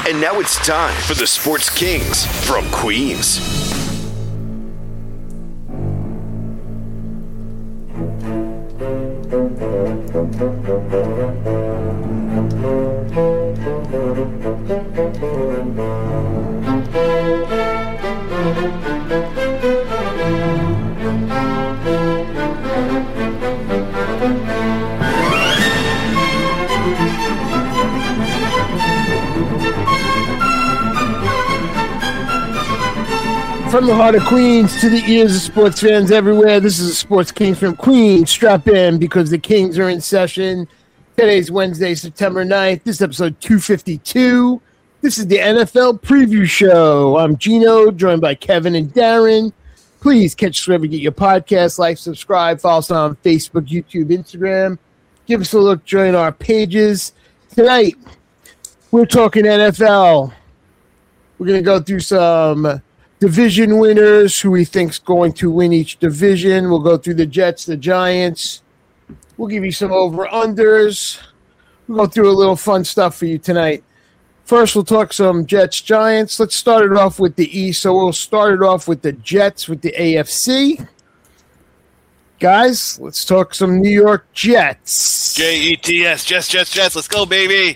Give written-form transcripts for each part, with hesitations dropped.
And now it's time for the Sports Kings from Queens. From the heart of Queens to the ears of sports fans everywhere, this is the Sports Kings from Queens. Strap in because the Kings are in session. Today's Wednesday, September 9th. This is episode 252. This is the NFL preview show. I'm Gino, joined by Kevin and Darren. Please catch us wherever you get your podcast. Like, subscribe, follow us on Facebook, YouTube, Instagram. Give us a look, join our pages. Tonight, we're talking NFL. We're going to go through some division winners, who we think's going to win each division. We'll go through the Jets, the Giants. We'll give you some over-unders. We'll go through a little fun stuff for you tonight. First, we'll talk some Jets, Giants. Let's start it off with the East. So we'll start it off with the Jets, with the AFC. Guys, let's talk some New York Jets. Jets, Jets. Let's go, baby.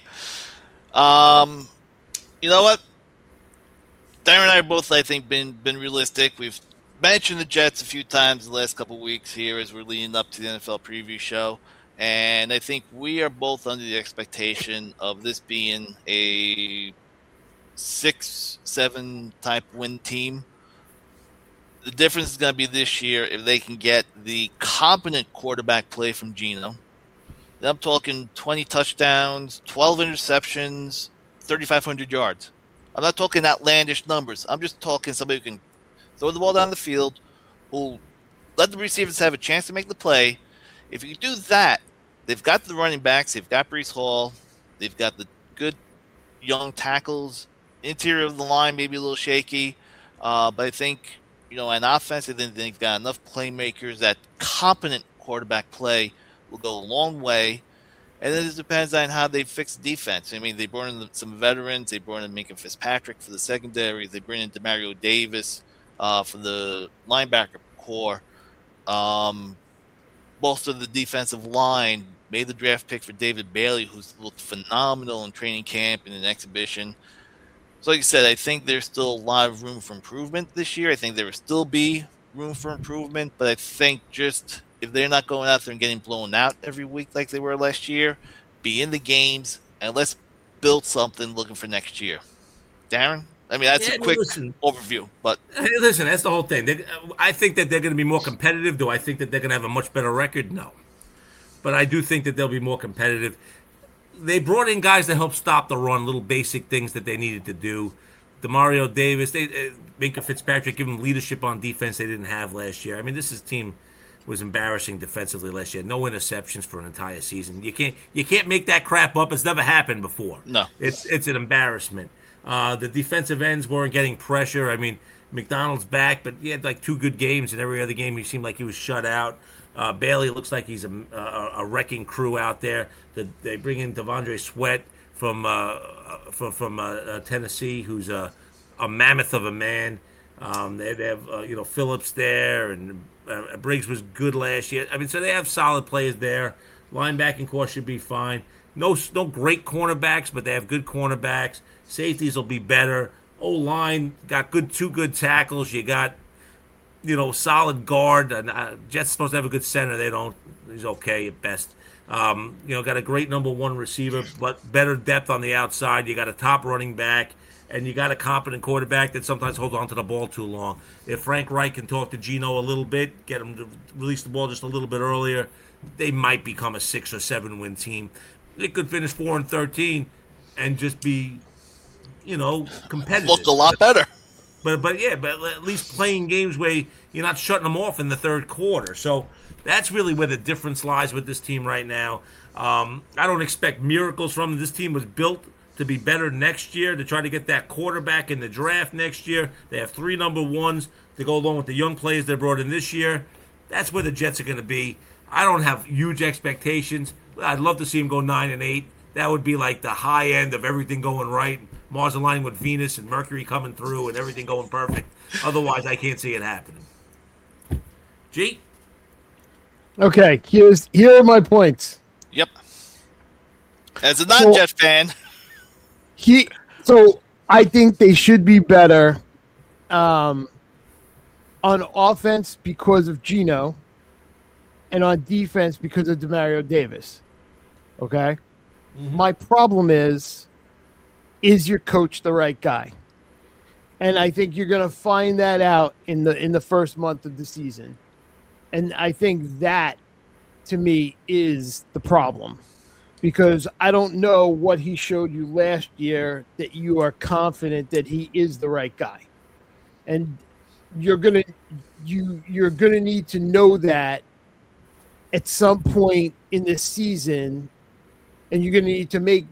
You know what? Darren and I have both, I think, been realistic. We've mentioned the Jets a few times the last couple of weeks here as we're leading up to the NFL preview show. And I think we are both under the expectation of this being a 6-7 type win team. The difference is going to be this year if they can get the competent quarterback play from Geno. I'm talking 20 touchdowns, 12 interceptions, 3,500 yards. I'm not talking outlandish numbers. I'm just talking somebody who can throw the ball down the field, who let the receivers have a chance to make the play. If you do that, they've got the running backs. They've got Breece Hall. They've got the good young tackles. Interior of the line may be a little shaky. But I think, on offense, I think they've got enough playmakers that competent quarterback play will go a long way. And then it depends on how they fix defense. I mean, they brought in some veterans. They brought in Minkah Fitzpatrick for the secondary. They bring in Demario Davis for the linebacker core. Most of the defensive line made the draft pick for David Bailey, who's looked phenomenal in training camp and in exhibition. So like I said, I think there's still a lot of room for improvement this year. I think there will still be room for improvement, but I think just if they're not going out there and getting blown out every week like they were last year, be in the games, and let's build something looking for next year. Darren? I mean, that's a quick overview. But listen, that's the whole thing. I think that they're going to be more competitive. Do I think that they're going to have a much better record? No. But I do think that they'll be more competitive. They brought in guys to help stop the run, little basic things that they needed to do. Demario Davis, Minkah Fitzpatrick, give them leadership on defense they didn't have last year. I mean, this team was embarrassing defensively last year. No interceptions for an entire season. You can't make that crap up. It's never happened before. No. It's an embarrassment. The defensive ends weren't getting pressure. I mean, McDonald's back, but he had like 2 good games. In every other game, he seemed like he was shut out. Bailey looks like he's a wrecking crew out there. They bring in Devondre Sweat from Tennessee, who's a mammoth of a man. They have Phillips there, and Briggs was good last year. I mean, so they have solid players there. Linebacking core should be fine. No great cornerbacks, but they have good cornerbacks. Safeties will be better. O-line got 2 good tackles. You got, solid guard. And Jets supposed to have a good center. They don't. He's okay at best. Got a great number 1 receiver, but better depth on the outside. You got a top running back. And you got a competent quarterback that sometimes holds on to the ball too long. If Frank Reich can talk to Geno a little bit, get him to release the ball just a little bit earlier, they might become a 6 or 7 win team. They could finish 4-13 and just be, competitive. Look a lot better. But at least playing games where you're not shutting them off in the third quarter. So that's really where the difference lies with this team right now. I don't expect miracles from them. This team was built to be better next year, to try to get that quarterback in the draft next year. They have 3 number 1s to go along with the young players they brought in this year. That's where the Jets are going to be. I don't have huge expectations. I'd love to see them go 9-8. That would be like the high end of everything going right. Mars aligning with Venus and Mercury coming through and everything going perfect. Otherwise, I can't see it happening. G? Okay, here are my points. Yep. As a non-Jet fan. So I think they should be better on offense because of Geno and on defense because of Demario Davis. Okay? Mm-hmm. My problem is your coach the right guy? And I think you're going to find that out in the first month of the season. And I think that, to me, is the problem. Because I don't know what he showed you last year that you are confident that he is the right guy. And you're gonna need to know that at some point in the season, and you're gonna need to make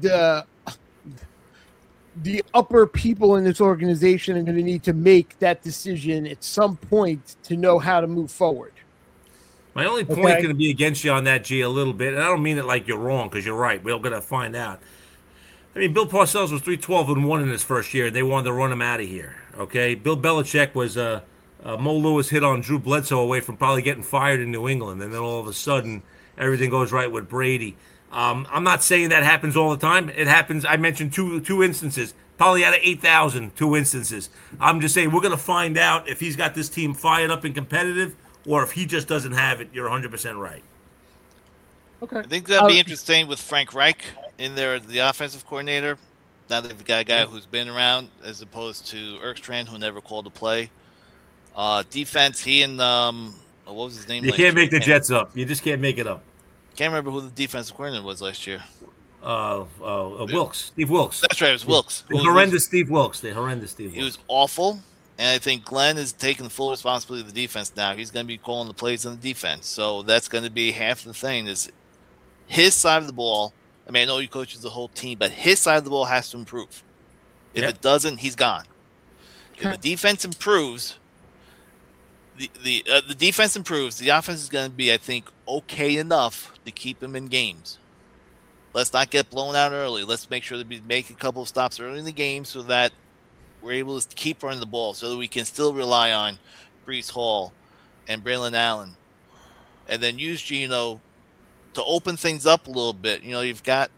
the upper people in this organization are going to need to make that decision at some point to know how to move forward. My only point is going to be against you on that, G, a little bit, and I don't mean it like you're wrong because you're right. We're going to find out. I mean, Bill Parcells was 3-12-1 in his first year. They wanted to run him out of here. Okay, Bill Belichick was Mo Lewis hit on Drew Bledsoe away from probably getting fired in New England, and then all of a sudden everything goes right with Brady. I'm not saying that happens all the time. It happens. I mentioned two instances, probably out of 8,000, 2 instances. I'm just saying we're going to find out if he's got this team fired up and competitive or if he just doesn't have it. You're 100% right. Okay. I think that'll be interesting with Frank Reich in there, the offensive coordinator. Now they've got a guy who's been around as opposed to Erkstrand, who never called a play. Defense, he and what was his name? You can't make the Jets up. You just can't make it up. Can't remember who the defensive coordinator was last year. Wilkes. Steve Wilkes. That's right, it was Wilkes. Steve Wilkes. The horrendous Steve Wilkes. He was awful, and I think Glenn is taking full responsibility of the defense now. He's going to be calling the plays on the defense. So that's going to be half the thing is his side of the ball. I mean, I know he coaches the whole team, but his side of the ball has to improve. If it doesn't, he's gone. If the defense improves, the defense improves, the offense is going to be, I think, okay enough to keep him in games. Let's not get blown out early. Let's make sure that we make a couple of stops early in the game so that we're able to keep running the ball so that we can still rely on Breece Hall and Braylon Allen. And then use Geno to open things up a little bit. You know, you've got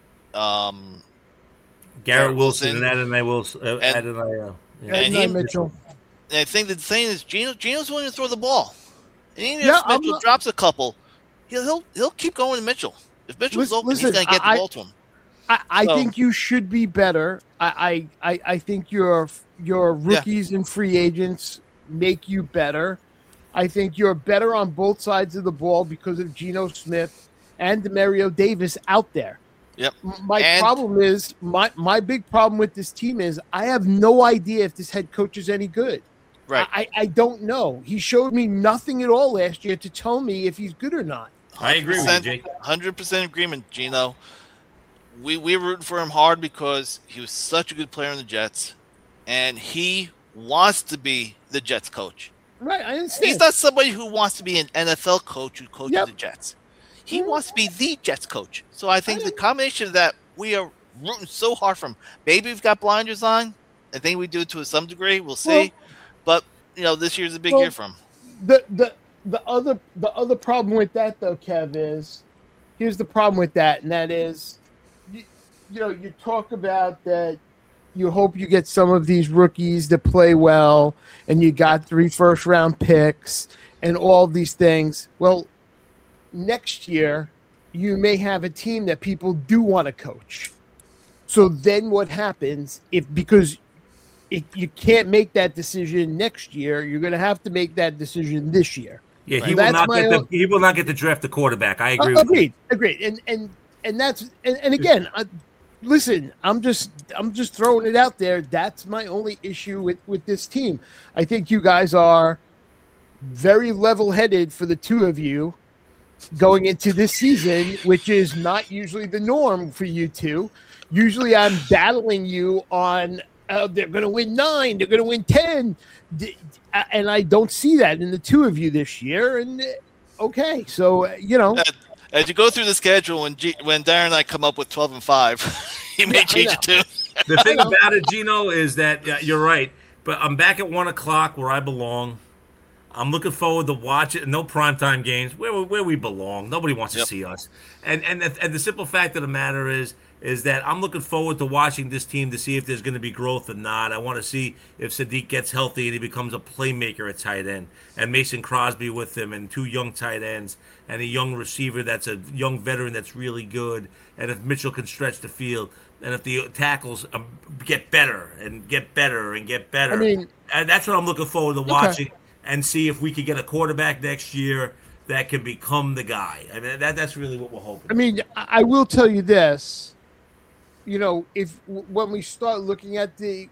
Garrett Wilson and Adonai Wilson. And Mitchell. And I think the thing is Geno's willing to throw the ball. And even if Mitchell drops a couple, he'll keep going to Mitchell. If Mitchell's open, he's going to get the ball to him. I think you should be better. I think your rookies and free agents make you better. I think you're better on both sides of the ball because of Geno Smith and Demario Davis out there. Yep. My big problem with this team is I have no idea if this head coach is any good. Right. I don't know. He showed me nothing at all last year to tell me if he's good or not. I agree with you, Jake. 100% agreement, Geno. We were rooting for him hard because he was such a good player in the Jets, and he wants to be the Jets coach. Right, I understand. He's not somebody who wants to be an NFL coach who coaches the Jets. He wants to be the Jets coach. So I think the combination of that, we are rooting so hard for him. Maybe we've got blinders on. I think we do to some degree. We'll see. But, this year's a big year for him. The other problem with that, though, Kev, is here's the problem with that, and that is, you talk about that you hope you get some of these rookies to play well, and you got 3 first-round picks and all these things. Well, next year, you may have a team that people do want to coach. So then what happens because you can't make that decision next year, you're going to have to make that decision this year. Yeah, he will not get to draft the quarterback. I agree. Agreed. And that's and again, listen, I'm just throwing it out there. That's my only issue with this team. I think you guys are very level-headed for the two of you going into this season, which is not usually the norm for you two. Usually, I'm battling you on they're going to win 9, they're going to win 10. And I don't see that in the two of you this year. And okay, so as you go through the schedule, when Darren and I come up with 12-5, he may change it too. The thing about it, Gino, is that you're right. But I'm back at 1 o'clock where I belong. I'm looking forward to watching. No primetime games where we belong. Nobody wants to see us. And the simple fact of the matter is that I'm looking forward to watching this team to see if there's going to be growth or not. I want to see if Sadiq gets healthy and he becomes a playmaker at tight end, and Mason Crosby with him, and 2 young tight ends, and a young receiver that's a young veteran that's really good, and if Mitchell can stretch the field, and if the tackles get better and get better and get better. I mean, and that's what I'm looking forward to watching, and see if we could get a quarterback next year that can become the guy. I mean, that's really what we're hoping. I mean, I will tell you this. You know, when we start looking at the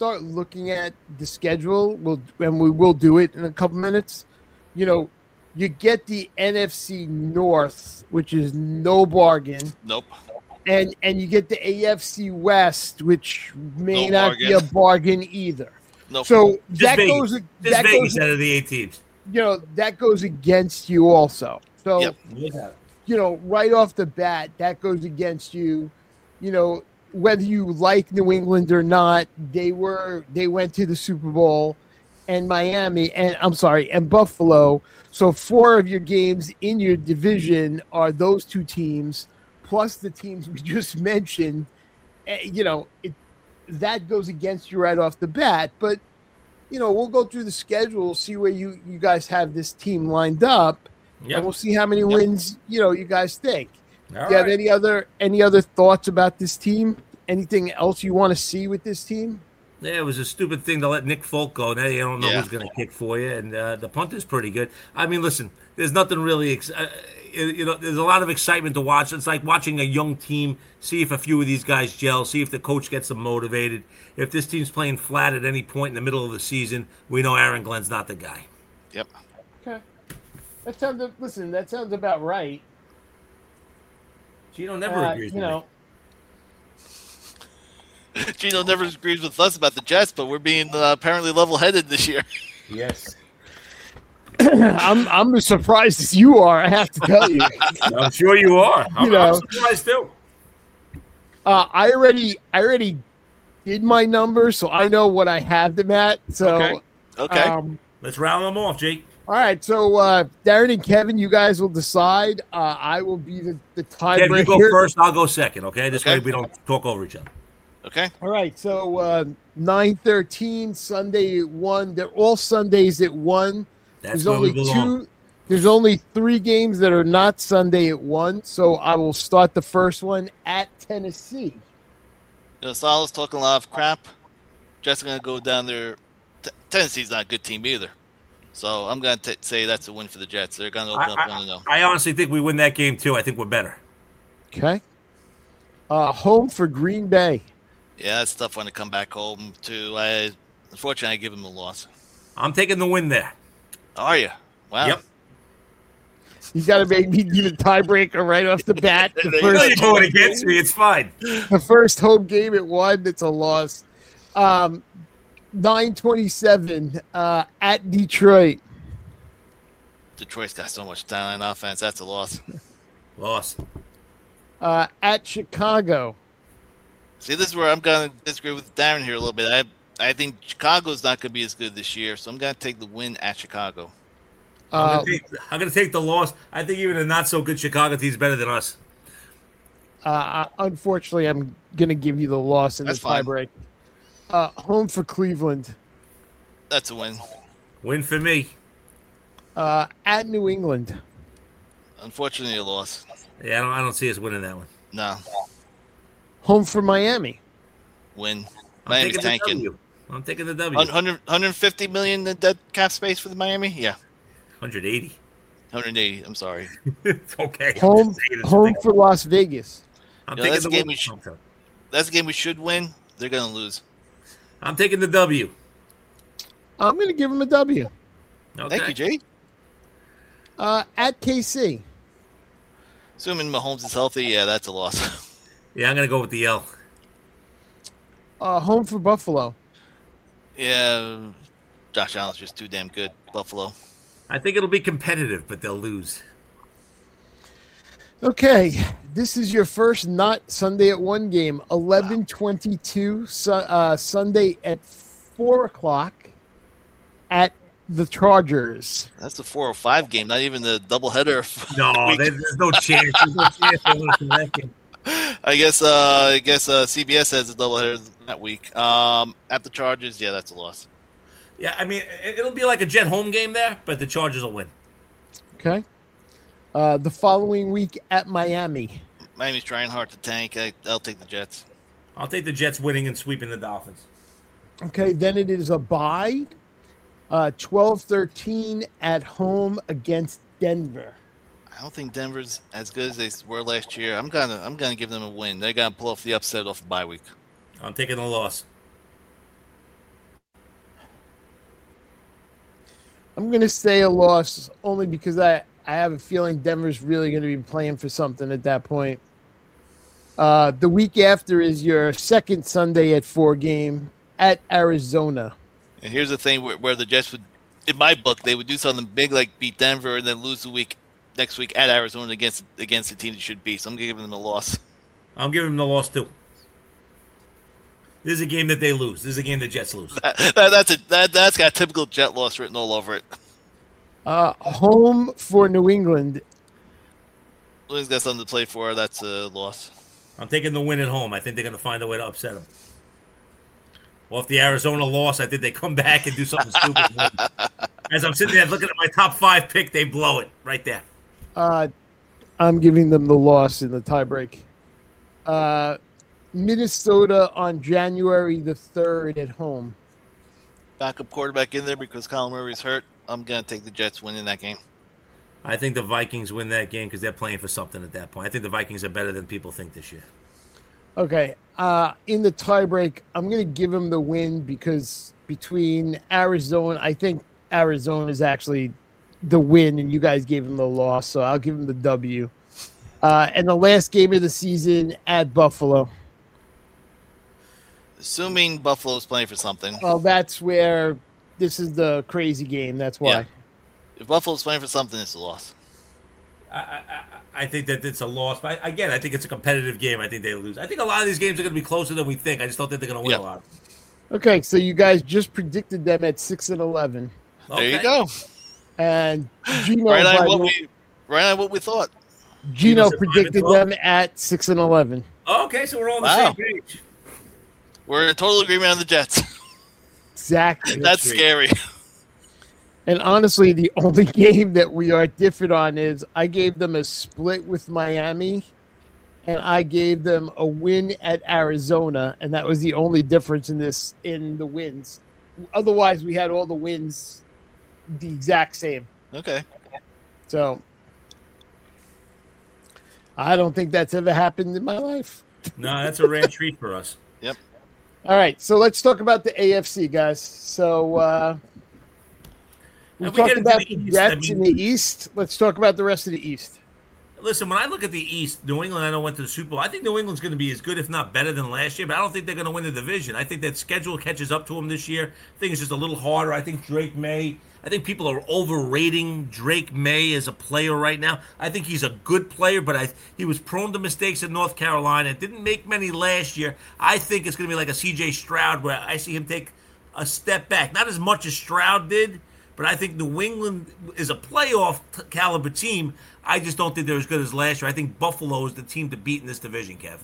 schedule, we will do it in a couple minutes. You know, you get the NFC North, which is no bargain. Nope. And you get the AFC West, which may No not be a bargain either. Nope. So Just that Vegas. goes. Just Vegas out of the 8 teams. You know, that goes against you also. So, Yep. you know, right off the bat, that goes against you. You know, whether you like New England or not, they went to the Super Bowl, and Miami, and Buffalo. So 4 of your games in your division are those 2 teams, plus the teams we just mentioned. You know, that goes against you right off the bat. But, you know, we'll go through the schedule, see where you guys have this team lined up, and we'll see how many wins, you know, you guys think. Do you have any other thoughts about this team? Anything else you want to see with this team? Yeah, it was a stupid thing to let Nick Folk go. Now you don't know who's going to kick for you, and the punt is pretty good. I mean, listen, there's nothing really, you know, there's a lot of excitement to watch. It's like watching a young team, see if a few of these guys gel, see if the coach gets them motivated. If this team's playing flat at any point in the middle of the season, we know Aaron Glenn's not the guy. Yep. Okay. That sounds about right. Gino never agrees with me. Gino never agrees with us about the Jets, but we're being apparently level-headed this year. Yes. I'm as surprised as you are, I have to tell you. I'm sure you are. I'm surprised too. I already did my numbers, so I know what I have them at. So Okay. Let's round them off, Jake. All right, so Darren and Kevin, you guys will decide. I will be the tiebreaker. Kevin, you go first. I'll go second. Okay, this way we don't talk over each other. Okay. All right, so 9/13 Sunday at 1. They're all Sundays at 1. That's where we belong. There's only 3 games that are not Sunday at 1. So I will start the first one at Tennessee. You know, Salah's talking a lot of crap. Jets are going to go down there. Tennessee's not a good team either. So I'm going to say that's a win for the Jets. They're going to open up 1-0. I honestly think we win that game too. I think we're better. Okay. Home for Green Bay. Yeah, it's tough when to come back home too. Unfortunately, I give them a loss. I'm taking the win there. Are you? Wow. Yep. You got to make me do the tiebreaker right off the bat. You're going against me. It's fine. The first home game at 1, it's a loss. 9/27 at Detroit. Detroit's got so much talent on offense. That's a loss. Loss. At Chicago. See, this is where I'm going to disagree with Darren here a little bit. I think Chicago's not going to be as good this year, so I'm going to take the win at Chicago. I'm going to take the loss. I think even a not-so-good Chicago team's better than us. Unfortunately, I'm going to give you the loss in the tiebreak. Home for Cleveland. That's a win. Win for me. At New England. Unfortunately, a loss. Yeah, I don't see us winning that one. No. Home for Miami. Win. Miami's tanking. I'm taking the W. 150 million in dead cap space for the Miami? Yeah. 180. 180. I'm sorry. It's okay. Home for Las Vegas. That's a game we should win. They're going to lose. I'm taking the W. I'm going to give them a W. Okay. Thank you, Jay. At KC. Assuming Mahomes is healthy, yeah, that's a loss. Yeah, I'm going to go with the L. Home for Buffalo. Yeah, Josh Allen's just too damn good. Buffalo. I think it'll be competitive, but they'll lose. Okay, this is your first not Sunday at 1 game. 11:22 Sunday at 4 o'clock at the Chargers. That's the 4:05 game, not even the doubleheader. No, there's no chance. There's no chance they're losing that game. I guess CBS has a doubleheader that week. At the Chargers, yeah, that's a loss. Yeah, I mean, it'll be like a Jet home game there, but the Chargers will win. Okay. The following week at Miami. Miami's trying hard to tank. I'll take the Jets. I'll take the Jets winning and sweeping the Dolphins. Okay, then it is a bye. 12-13 at home against Denver. I don't think Denver's as good as they were last year. I'm gonna give them a win. They're gonna pull off the upset off the bye week. I'm taking the loss. I'm going to say a loss only because I have a feeling Denver's really going to be playing for something at that point. The week after is your second Sunday at 4 game at Arizona. And here's the thing where the Jets would, in my book, they would do something big like beat Denver and then lose the next week at Arizona against the team they should beat. So I'm giving them a loss. I'm giving them the loss too. This is a game that they lose. This is a game the Jets lose. That's got typical Jet loss written all over it. Home for New England. New England's got something to play for. That's a loss. I'm taking the win at home. I think they're going to find a way to upset them. Well, if the Arizona loss, I think they come back and do something stupid. As I'm sitting there looking at my top 5 pick, they blow it right there. I'm giving them the loss in the tiebreak. Minnesota on January the 3rd at home. Backup quarterback in there because Kyler Murray's hurt. I'm going to take the Jets winning that game. I think the Vikings win that game because they're playing for something at that point. I think the Vikings are better than people think this year. Okay. In the tiebreak, I'm going to give them the win because between Arizona, I think Arizona is actually the win, and you guys gave them the loss, so I'll give them the W. And the last game of the season at Buffalo. Assuming Buffalo's playing for something. Well, that's where this is the crazy game. That's why. Yeah. If Buffalo's playing for something, it's a loss. I think that it's a loss. But again, I think it's a competitive game. I think they lose. I think a lot of these games are going to be closer than we think. I just don't think they're going to win a lot. Okay, so you guys just predicted them at 6-11. There you go. And Gino, right on what we thought. Gino predicted them at 6-11. Okay, so we're all on the same page. We're in total agreement on the Jets. Exactly. That's scary. And honestly, the only game that we are different on is I gave them a split with Miami, and I gave them a win at Arizona, and that was the only difference in the wins. Otherwise, we had all the wins the exact same. Okay. So I don't think that's ever happened in my life. No, that's a rare treat for us. Yep. All right, so let's talk about the AFC, guys. So we talked about the Jets in the East. Let's talk about the rest of the East. Listen, when I look at the East, New England, I know went to the Super Bowl. I think New England's going to be as good, if not better, than last year. But I don't think they're going to win the division. I think that schedule catches up to them this year. I think it's just a little harder. I think Drake May. I think people are overrating Drake May as a player right now. I think he's a good player, but he was prone to mistakes in North Carolina. Didn't make many last year. I think it's going to be like a C.J. Stroud, where I see him take a step back. Not as much as Stroud did, but I think New England is a playoff caliber team. I just don't think they're as good as last year. I think Buffalo is the team to beat in this division, Kev.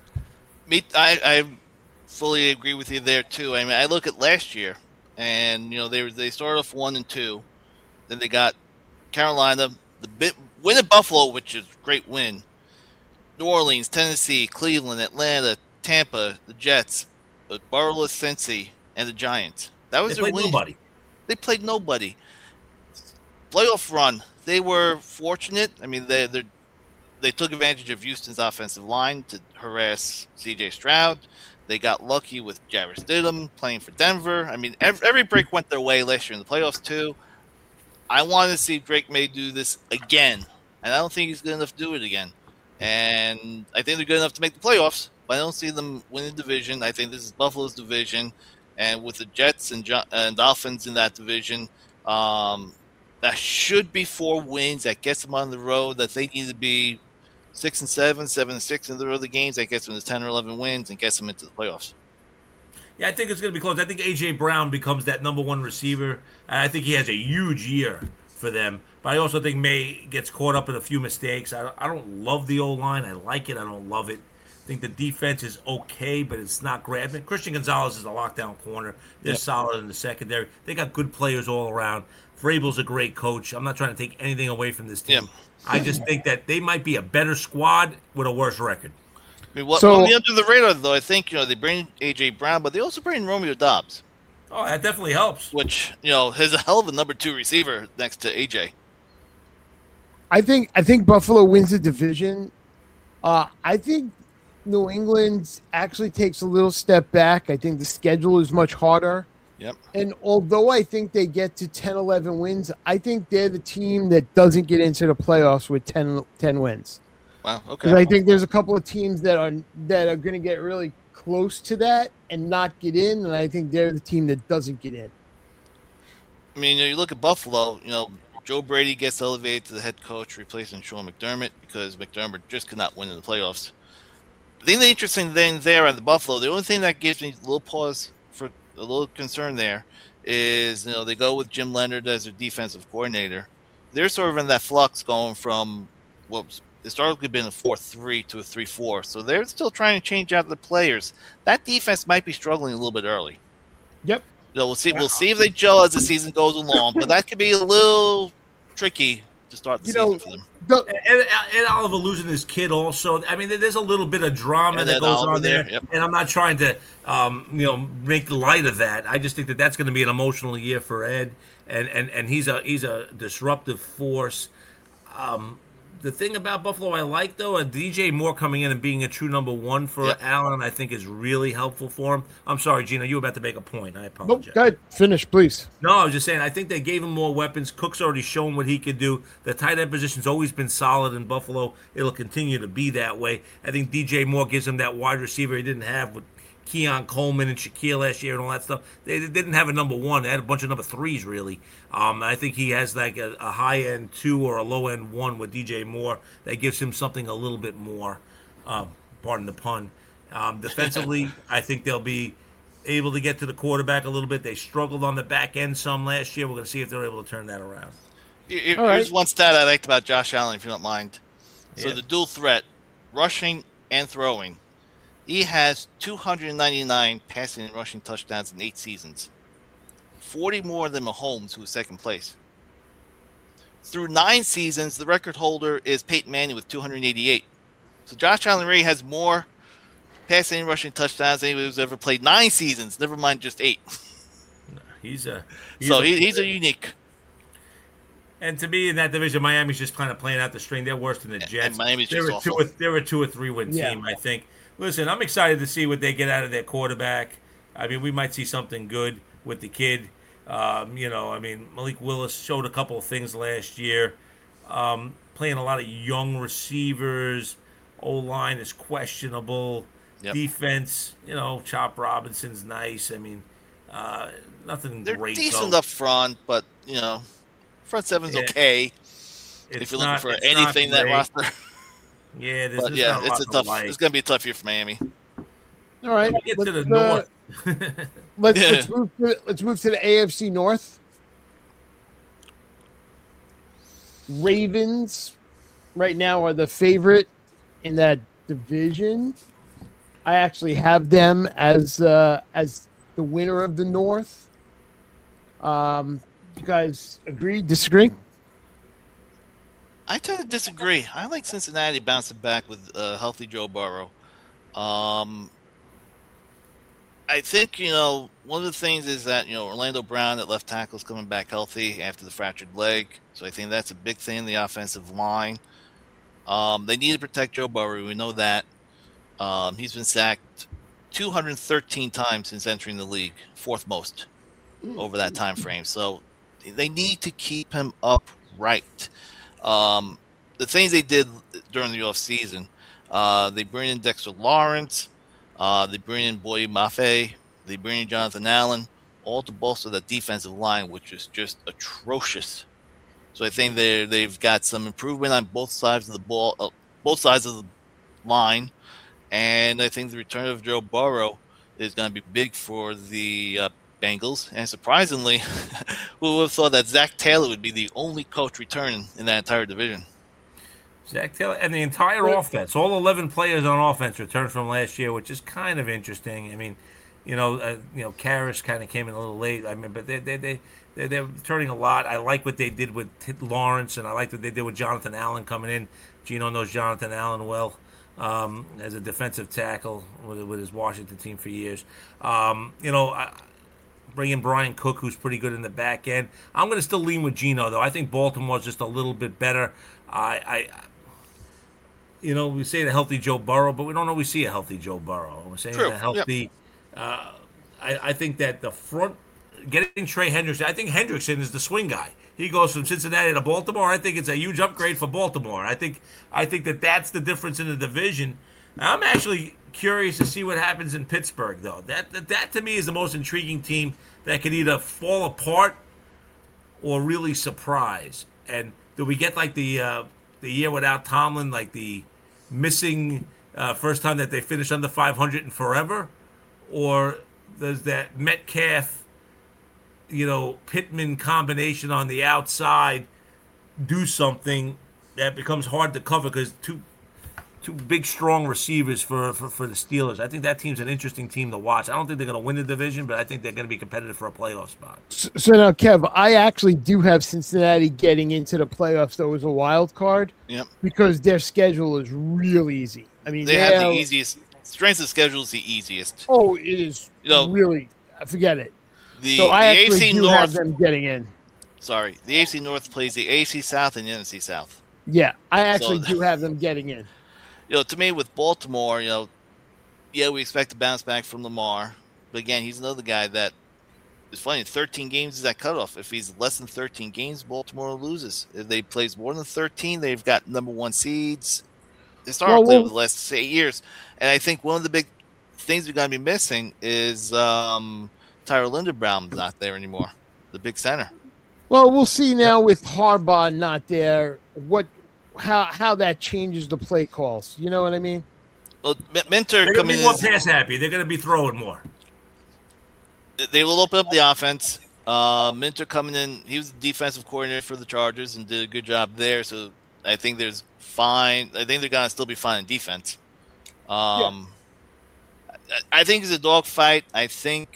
I fully agree with you there too. I mean, I look at last year, and they started off 1-2, then they got Carolina, win at Buffalo, which is a great win. New Orleans, Tennessee, Cleveland, Atlanta, Tampa, the Jets, the Barless Cincy, and the Giants. That was their win. Nobody. They played nobody. Playoff run. They were fortunate. I mean, they took advantage of Houston's offensive line to harass C.J. Stroud. They got lucky with Jarvis Stidham playing for Denver. I mean, every break went their way last year in the playoffs too. I want to see Drake May do this again, and I don't think he's good enough to do it again. And I think they're good enough to make the playoffs, but I don't see them winning the division. I think this is Buffalo's division, and with the Jets and Dolphins in that division, that should be 4 wins. That gets them on the road that they need to be 6-7, 7-6 in the early games. That gets them to 10 or 11 wins and gets them into the playoffs. Yeah, I think it's going to be close. I think A.J. Brown becomes that number one receiver. I think he has a huge year for them. But I also think May gets caught up in a few mistakes. I don't love the O-line. I like it. I don't love it. I think the defense is okay, but it's not great. I mean, Christian Gonzalez is a lockdown corner. They're solid in the secondary. They got good players all around. Vrabel's a great coach. I'm not trying to take anything away from this team. I just think that they might be a better squad with a worse record. I mean, on the under the radar, though, I think they bring A.J. Brown, but they also bring Romeo Doubs. Oh, that definitely helps. Which is a hell of a number 2 receiver next to A.J. I think Buffalo wins the division. I think New England actually takes a little step back. I think the schedule is much harder. Yep. And although I think they get to 10, 11 wins, I think they're the team that doesn't get into the playoffs with 10 wins. Wow. Okay. Because I think there's a couple of teams that are going to get really close to that and not get in, and I think they're the team that doesn't get in. I mean, you look at Buffalo. Joe Brady gets elevated to the head coach, replacing Sean McDermott because McDermott just could not win in the playoffs. I think the interesting thing there at the Buffalo, the only thing that gives me a little pause for a little concern there is they go with Jim Leonard as their defensive coordinator. They're sort of in that flux going from what's historically been a 4-3 to a 3-4. So they're still trying to change out the players. That defense might be struggling a little bit early. Yep. We'll see. We'll see if they gel as the season goes along, but that could be a little tricky to start the season for them. And Oliver losing his kid also. I mean, there's a little bit of drama that goes on there. Yep. And I'm not trying to, make light of that. I just think that that's going to be an emotional year for Ed, and he's a disruptive force. The thing about Buffalo I like, though, DJ Moore coming in and being a true number one for Allen, I think is really helpful for him. I'm sorry, Gino, you were about to make a point. I apologize. Go ahead. Finish, please. No, I was just saying, I think they gave him more weapons. Cook's already shown what he could do. The tight end position's always been solid in Buffalo. It'll continue to be that way. I think DJ Moore gives him that wide receiver he didn't have with Keon Coleman and Shaquille last year and all that stuff. They didn't have a number one. They had a bunch of number threes, really. I think he has like a high-end 2 or a low-end 1 with DJ Moore that gives him something a little bit more, pardon the pun. Defensively, I think they'll be able to get to the quarterback a little bit. They struggled on the back end some last year. We're going to see if they're able to turn that around. Here's one stat I liked about Josh Allen, if you don't mind. So the dual threat, rushing and throwing. He has 299 passing and rushing touchdowns in 8 seasons. 40 more than Mahomes, who is second place. Through 9 seasons, the record holder is Peyton Manning with 288. So Josh Allen really has more passing and rushing touchdowns than anybody who's ever played 9 seasons, never mind just 8. He's a unique. And to me, in that division, Miami's just kind of playing out the string. They're worse than the Jets. And Miami's just awful. They're a 2 or 3 win team, I think. Listen, I'm excited to see what they get out of their quarterback. I mean, we might see something good with the kid. Malik Willis showed a couple of things last year. Playing a lot of young receivers. O-line is questionable. Yep. Defense, Chop Robinson's nice. I mean, nothing They're great. They're decent up front, but, front seven's okay. If you're looking for anything that roster. Yeah, it's going to be a tough year for Miami. All right, get to the north. let's move to the AFC North. Ravens right now are the favorite in that division. I actually have them as the winner of the North. You guys agree? Disagree? I tend to disagree. I like Cincinnati bouncing back with healthy Joe Burrow. I think, one of the things is that, Orlando Brown at left tackle is coming back healthy after the fractured leg. So I think that's a big thing in the offensive line. They need to protect Joe Burrow. We know that. He's been sacked 213 times since entering the league, 4th most over that time frame. So they need to keep him upright. The things they did during the offseason, they bring in Dexter Lawrence, they bring in Boye Mafe, they bring in Jonathan Allen, all to bolster the defensive line, which is just atrocious. So I think they've got some improvement on both sides of the ball. both sides of the line, and I think the return of Joe Burrow is going to be big for the Bengals. And surprisingly, who would have thought that Zach Taylor would be the only coach returning in that entire division? Zach Taylor and the entire offense, all 11 players on offense returned from last year, which is kind of interesting. I mean, Karras kind of came in a little late. I mean, but they're returning a lot. I like what they did with Lawrence, and I like what they did with Jonathan Allen coming in. Gino knows Jonathan Allen well as a defensive tackle with his Washington team for years. Bring in Brian Cook, who's pretty good in the back end. I'm going to still lean with Gino, though. I think Baltimore's just a little bit better. We say the healthy Joe Burrow, but we don't always see a healthy Joe Burrow. We're saying a healthy. Yep. I think that the front, getting Trey Hendrickson, I think Hendrickson is the swing guy. He goes from Cincinnati to Baltimore. I think it's a huge upgrade for Baltimore. I think that's the difference in the division. I'm actually curious to see what happens in Pittsburgh, though. That to me is the most intriguing team that could either fall apart or really surprise. And do we get like the year without Tomlin, like the missing first time that they finish under 500 in forever, or does that Metcalf, Pittman combination on the outside do something that becomes hard to cover because two big, strong receivers for the Steelers? I think that team's an interesting team to watch. I don't think they're going to win the division, but I think they're going to be competitive for a playoff spot. So now, Kev, I actually do have Cincinnati getting into the playoffs, though, as a wild card. Yep. Because their schedule is real easy. I mean, they have the easiest strength of schedule is the easiest. Oh, it is really. Forget it. I actually do have them getting in. Sorry, the AFC North plays the AFC South and the NFC South. Yeah, I actually do have them getting in. To me, with Baltimore, we expect to bounce back from Lamar. But again, he's another guy that is funny. 13 games is that cutoff. If he's less than 13 games, Baltimore loses. If they plays more than 13, they've got number one seeds historically over the last 8 years. And I think one of the big things we're going to be missing is Tyler Linderbaum's not there anymore, the big center. Well, we'll see now with Harbaugh not there how that changes the play calls. You know what I mean? Well, Minter they're going to be more pass happy. They're going to be throwing more. They will open up the offense. Minter coming in, he was the defensive coordinator for the Chargers and did a good job there. So I think there's fine. I think they're going to still be fine in defense. I think it's a dogfight. I think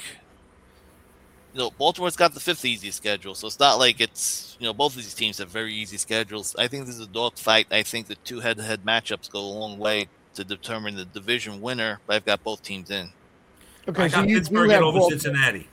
Baltimore's got the fifth easiest schedule, so it's not like it's both of these teams have very easy schedules. I think this is a dogfight. I think the two head-to-head matchups go a long way to determine the division winner. But I've got both teams in. Okay, I got Pittsburgh over Cincinnati.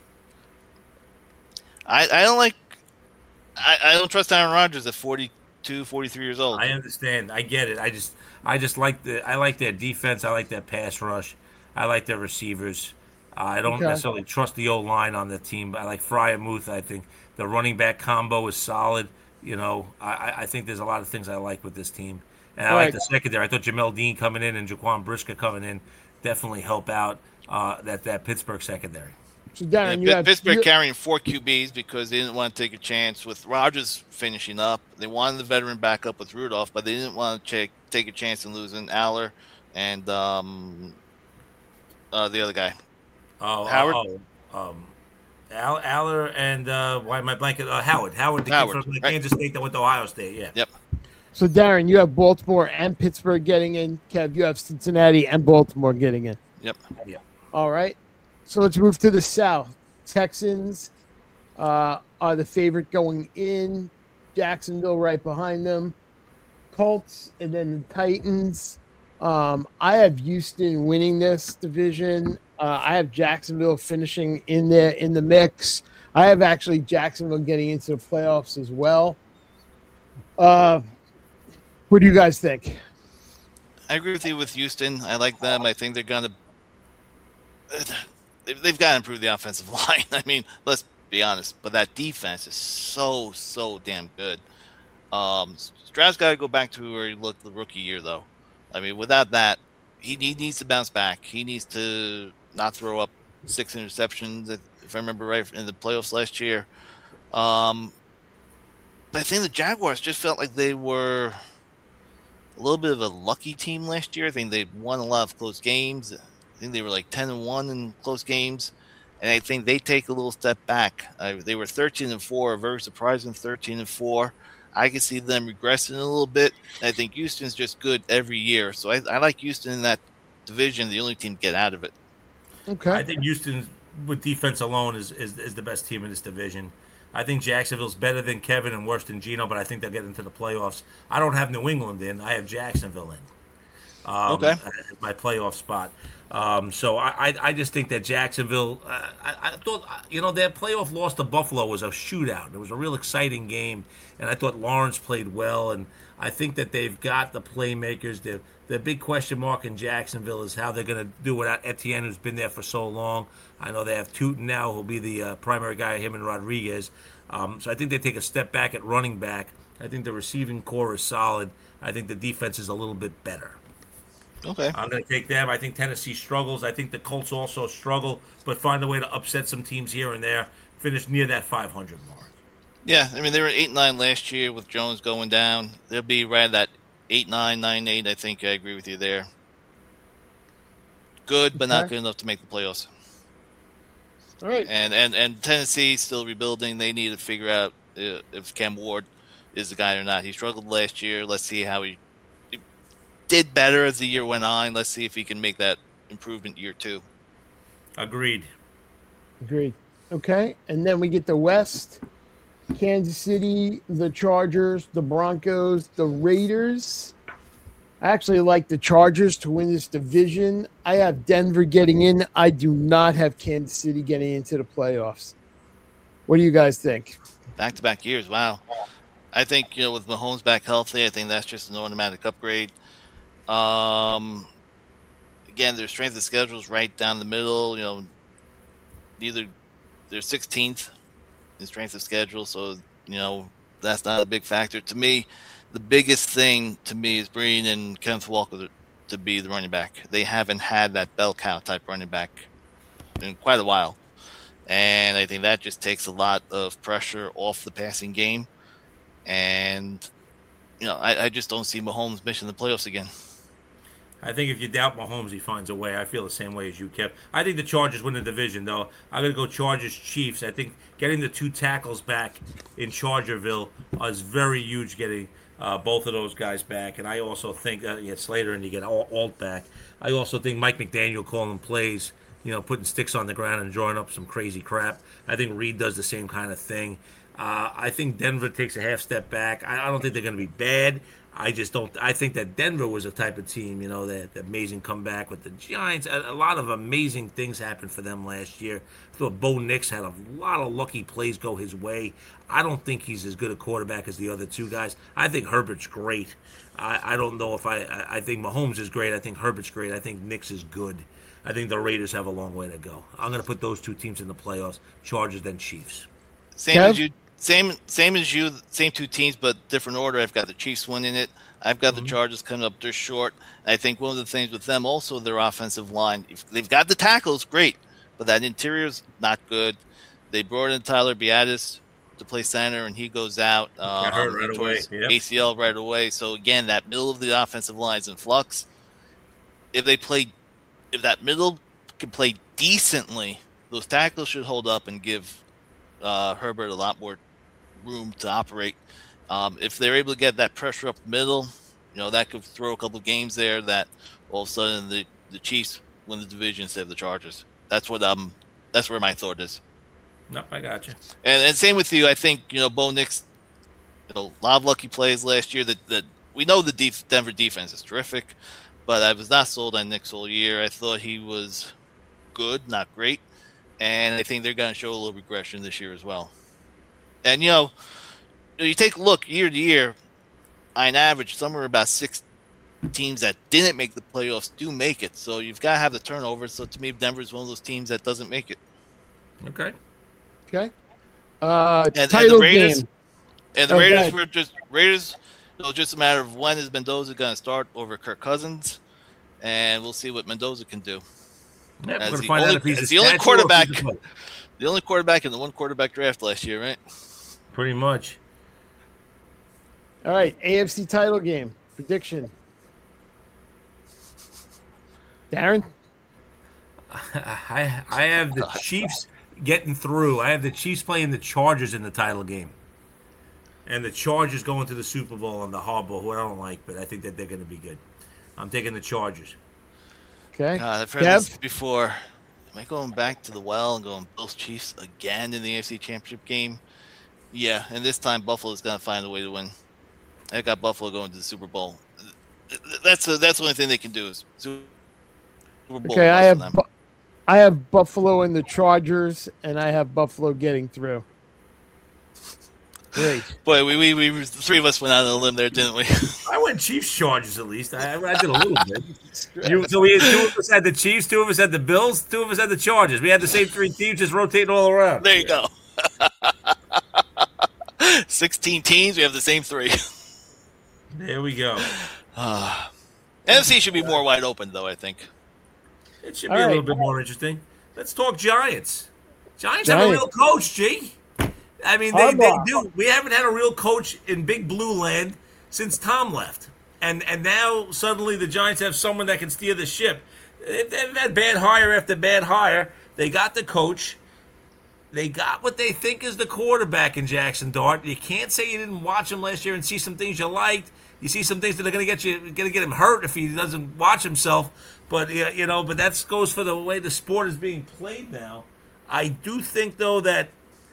I don't like. I don't trust Aaron Rodgers at 42, 43 years old. I understand. I get it. I just like their defense. I like their pass rush. I like their receivers. I don't necessarily trust the O-line on the team. I like Freiermuth. I think the running back combo is solid. I think there's a lot of things I like with this team. And I like the secondary. I thought Jamel Dean coming in and Jaquan Brisker coming in definitely help out that Pittsburgh secondary. So Darren, Pittsburgh carrying 4 QBs because they didn't want to take a chance with Rodgers finishing up. They wanted the veteran back up with Rudolph, but they didn't want to take a chance in losing Aller and the other guy. Howard. Aller and why am I blanking? Howard. Howard, the kid from Kansas State that went to Ohio State. Yeah. Yep. So Darren, you have Baltimore and Pittsburgh getting in. Kev, you have Cincinnati and Baltimore getting in. Yep. Yeah. All right. So let's move to the South. Texans are the favorite going in. Jacksonville right behind them. Colts and then the Titans. I have Houston winning this division. I have Jacksonville finishing in the mix. I have actually Jacksonville getting into the playoffs as well. What do you guys think? I agree with you with Houston. I like them. I think they've got to improve the offensive line. I mean, let's be honest, but that defense is so damn good. Stroud's got to go back to where he looked the rookie year, though. I mean, without that, he needs to bounce back. He needs to not throw up 6 interceptions, if I remember right, in the playoffs last year. But I think the Jaguars just felt like they were a little bit of a lucky team last year. I think they won a lot of close games. I think they were like 10-1 in close games. And I think they take a little step back. They were 13-4, very surprising 13-4. I can see them regressing a little bit. I think Houston's just good every year. So I like Houston in that division, the only team to get out of it. Okay. I think Houston, with defense alone, is the best team in this division. I think Jacksonville's better than Kevin and worse than Gino, but I think they'll get into the playoffs. I don't have New England in. I have Jacksonville in. Okay. My playoff spot. So I just think that Jacksonville, I thought, their playoff loss to Buffalo was a shootout. It was a real exciting game, and I thought Lawrence played well, and I think that they've got the playmakers. The big question mark in Jacksonville is how they're going to do without Etienne, who's been there for so long. I know they have Tootin now, who'll be the primary guy, him and Rodriguez. So I think they take a step back at running back. I think the receiving core is solid. I think the defense is a little bit better. Okay. I'm going to take them. I think Tennessee struggles. I think the Colts also struggle, but find a way to upset some teams here and there, finish near that 500 mark. Yeah, I mean, they were 8-9 last year with Jones going down. They'll be right at that 8-9, 9-8. I think I agree with you there. Good, but not good enough to make the playoffs. All right. And Tennessee still rebuilding. They need to figure out if Cam Ward is the guy or not. He struggled last year. Let's see how he did better as the year went on. Let's see if he can make that improvement year 2. Agreed. Okay. And then we get the West. Kansas City, the Chargers, the Broncos, the Raiders. I actually like the Chargers to win this division. I have Denver getting in. I do not have Kansas City getting into the playoffs. What do you guys think? Back-to-back years, wow. I think, with Mahomes back healthy, I think that's just an automatic upgrade. Again, their strength of schedule is right down the middle. Neither they're 16th in strength of schedule, so that's not a big factor to me. The biggest thing to me is bringing in Kenneth Walker to be the running back. They haven't had that bell cow type running back in quite a while, and I think that just takes a lot of pressure off the passing game. And I just don't see Mahomes missing the playoffs again. I think if you doubt Mahomes, he finds a way. I feel the same way as you, Kev. I think the Chargers win the division, though. I'm going to go Chargers-Chiefs. I think getting the 2 tackles back in Chargerville is very huge, getting both of those guys back. And I also think that you get Slater and you get Alt back. I also think Mike McDaniel calling plays, putting sticks on the ground and drawing up some crazy crap. I think Reed does the same kind of thing. I think Denver takes a half step back. I don't think they're going to be bad. I just don't. I think that Denver was a type of team, that amazing comeback with the Giants. A lot of amazing things happened for them last year. I thought Bo Nix had a lot of lucky plays go his way. I don't think he's as good a quarterback as the other 2 guys. I think Herbert's great. I don't know if I think Mahomes is great. I think Herbert's great. I think Nix is good. I think the Raiders have a long way to go. I'm going to put those 2 teams in the playoffs, Chargers then Chiefs. Same as you. Same as you, same 2 teams, but different order. I've got the Chiefs winning it. I've got the Chargers coming up. They're short. I think one of the things with them also, their offensive line. If they've got the tackles, great, but that interior's not good. They brought in Tyler Biadasz to play center, and he goes out. Got hurt right away. Yep. ACL right away. So again, that middle of the offensive line is in flux. If that middle can play decently, those tackles should hold up and give Herbert a lot more room to operate. If they're able to get that pressure up the middle, that could throw a couple of games there that all of a sudden the Chiefs win the division instead of the Chargers. That's where my thought is. Nope, I got you. And same with you. I think Bo Nix, a lot of lucky plays last year. That we know the Denver defense is terrific, but I was not sold on Nix all year. I thought he was good, not great, and I think they're going to show a little regression this year as well. And you take a look year to year, on average, somewhere about 6 teams that didn't make the playoffs do make it. So you've got to have the turnover. So to me, Denver's one of those teams that doesn't make it. Okay. And the Raiders, game. And the Raiders were just Raiders. It was just a matter of when is Mendoza going to start over Kirk Cousins, and we'll see what Mendoza can do. Yeah, as the only quarterback, the only quarterback in the 1 quarterback draft last year, right? Pretty much. All right, AFC title game prediction. Darren? I have the Chiefs getting through. I have the Chiefs playing the Chargers in the title game. And the Chargers going to the Super Bowl and the Harbaugh, who I don't like, but I think that they're going to be good. I'm taking the Chargers. Okay. I've heard this before. Am I going back to the well and going Bills Chiefs again in the AFC Championship game? Yeah, and this time Buffalo's going to find a way to win. I got Buffalo going to the Super Bowl. That's the only thing they can do is Super Bowl. Okay, I have Buffalo and the Chargers, and I have Buffalo getting through. Great. Boy, we the three of us went out on a limb there, didn't we? I went Chiefs Chargers at least. I did a little bit. So we had 2 of us had the Chiefs, 2 of us had the Bills, 2 of us had the Chargers. We had the same 3 teams just rotating all around. There you go. 16 teams, we have the same 3. There we go. NFC should be more wide open, though, I think. It should be a little bit more interesting. Let's talk Giants. Giants have a real coach, G. I mean, they do. We haven't had a real coach in Big Blue Land since Tom left. And now suddenly the Giants have someone that can steer the ship. They've had bad hire after bad hire. They got the coach. They got what they think is the quarterback in Jackson Dart. You can't say you didn't watch him last year and see some things you liked. You see some things that are going to get him hurt if he doesn't watch himself. But but that goes for the way the sport is being played now. I do think though that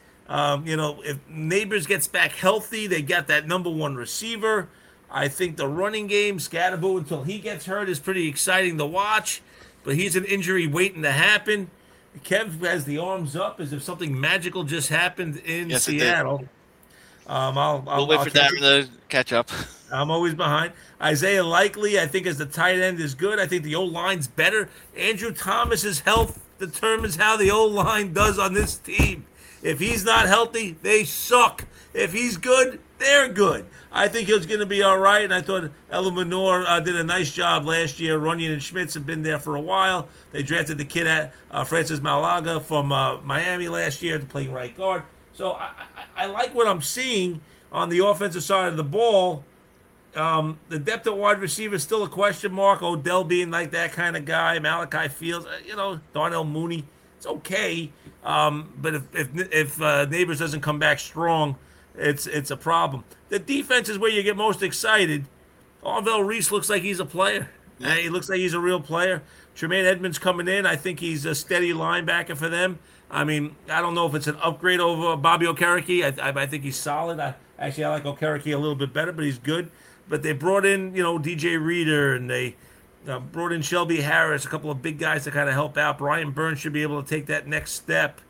if Neighbors gets back healthy, they got that number 1 receiver. I think the running game, Scatterbo until he gets hurt, is pretty exciting to watch. But he's an injury waiting to happen. Kev has the arms up as if something magical just happened in Seattle. We'll wait for Darren to catch up. I'm always behind. Isaiah Likely, I think, as the tight end is good. I think the O-line's better. Andrew Thomas's health determines how the O-line does on this team. If he's not healthy, they suck. If he's good, they're good. I think he's going to be all right, and I thought Ella Manor did a nice job last year. Runyon and Schmitz have been there for a while. They drafted the kid at Francis Malaga from Miami last year to play right guard. So I like what I'm seeing on the offensive side of the ball. The depth at wide receiver is still a question mark. Odell being like that kind of guy. Malachi Fields, Darnell Mooney. It's okay. But if Neighbors doesn't come back strong, it's a problem. The defense is where you get most excited. Arvell Reese looks like he's a player. Yeah. He looks like he's a real player. Tremaine Edmonds coming in. I think he's a steady linebacker for them. I mean, I don't know if it's an upgrade over Bobby Okereke. I think he's solid. I like Okereke a little bit better, but he's good. But they brought in, DJ Reader, and they brought in Shelby Harris, a couple of big guys to kind of help out. Brian Burns should be able to take that next step.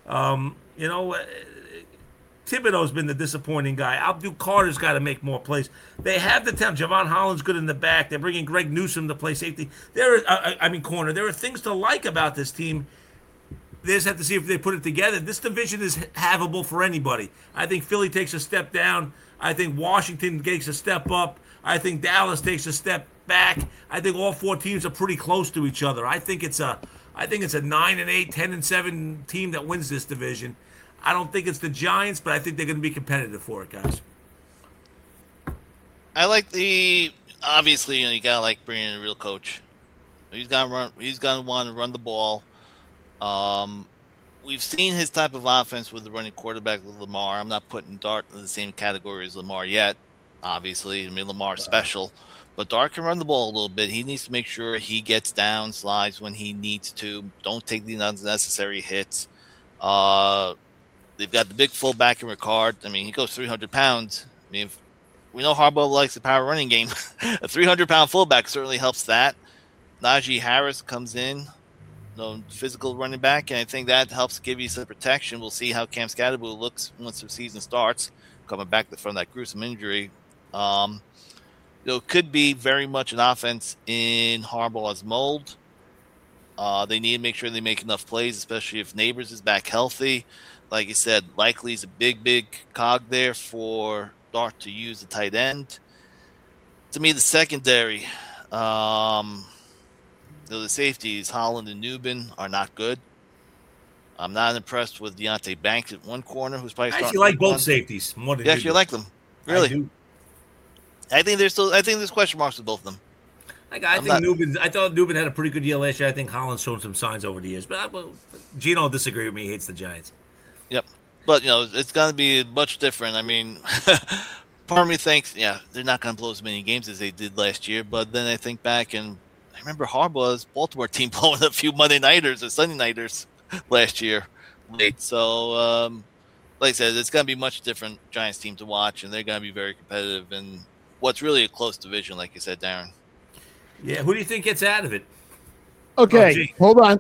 Thibodeau's been the disappointing guy. Abdul Carter's got to make more plays. They have the talent. Javon Holland's good in the back. They're bringing Greg Newsome to play safety. Corner. There are things to like about this team. They just have to see if they put it together. This division is havable for anybody. I think Philly takes a step down. I think Washington takes a step up. I think Dallas takes a step back. I think all 4 teams are pretty close to each other. I think it's a 9-8, 10-7 team that wins this division. I don't think it's the Giants, but I think they're going to be competitive for it, guys. I like obviously you gotta bringing in a real coach. He's gonna want to run the ball. We've seen his type of offense with the running quarterback with Lamar. I'm not putting Dart in the same category as Lamar yet. Obviously, Lamar's special, but Dart can run the ball a little bit. He needs to make sure he gets down, slides when he needs to. Don't take the unnecessary hits. They've got the big fullback in Ricard. I mean, he goes 300 pounds. I mean, we know Harbaugh likes the power running game. A 300-pound fullback certainly helps that. Najee Harris comes in, physical running back, and I think that helps give you some protection. We'll see how Cam Scatterbo looks once the season starts, coming back from that gruesome injury. Could be very much an offense in Harbaugh's mold. They need to make sure they make enough plays, especially if Neighbors is back healthy. Like you said, likely is a big cog there for Dart to use the tight end. To me, the secondary, the safeties, Holland and Newbin, are not good. I'm not impressed with Deontay Banks at one corner, who's probably starting. I actually like both safeties more than you actually like them, really. I do. I think there's question marks with both of them. I thought Newman had a pretty good year last year. I think Holland's shown some signs over the years. But Gino will disagree with me. He hates the Giants. Yep. But, it's going to be much different. I mean, part of me thinks, they're not going to blow as many games as they did last year. But then I think back, and I remember Harbaugh's Baltimore team blowing a few Monday nighters or Sunday nighters last year late. So, like I said, it's going to be much different Giants team to watch, and they're going to be very competitive in what's really a close division, like you said, Darren. Yeah, who do you think gets out of it? Okay, hold on.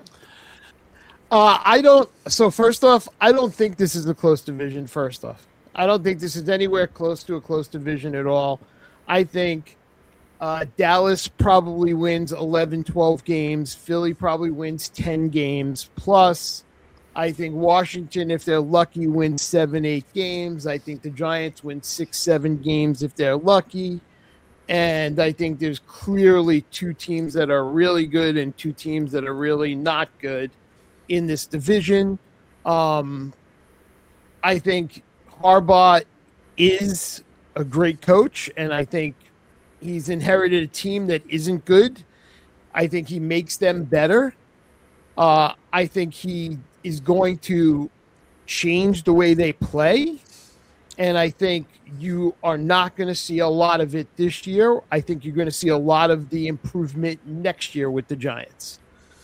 So first off, I don't think this is a close division, first off. I don't think this is anywhere close to a close division at all. I think Dallas probably wins 11, 12 games. Philly probably wins 10 games. Plus, I think Washington, if they're lucky, wins 7, 8 games. I think the Giants win 6, 7 games if they're lucky. And I think there's clearly 2 teams that are really good and 2 teams that are really not good in this division. I think Harbaugh is a great coach, and I think he's inherited a team that isn't good. I think he makes them better. I think he is going to change the way they play, and I think you are not going to see a lot of it this year. I think you're going to see a lot of the improvement next year with the Giants.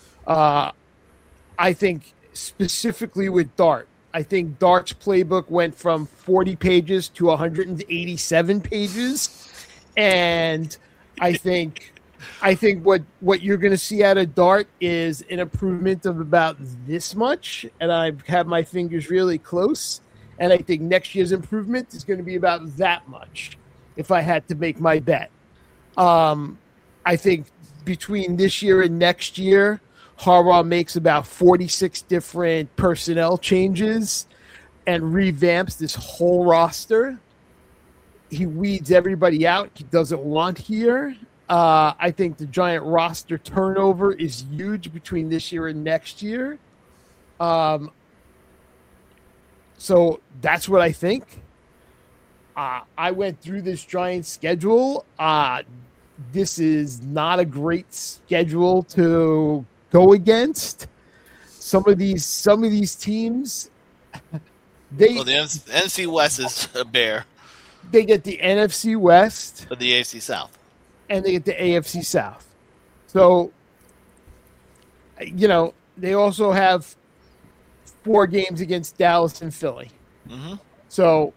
I think specifically with Dart, I think Dart's playbook went from 40 pages to 187 pages. And I think what you're going to see out of Dart is an improvement of about this much. And I have my fingers really close. And I think next year's improvement is going to be about that much if I had to make my bet. I think between this year and next year, Harbaugh makes about 46 different personnel changes and revamps this whole roster. He weeds everybody out he doesn't want here. I think the Giant roster turnover is huge between this year and next year. So that's what I think. I went through this Giants schedule. This is not a great schedule to go against. Some of these teams, the NFC West is a bear. They get the NFC West, but the AFC South, and they get the AFC South. So, they also have 4 games against Dallas and Philly. Mm-hmm. So,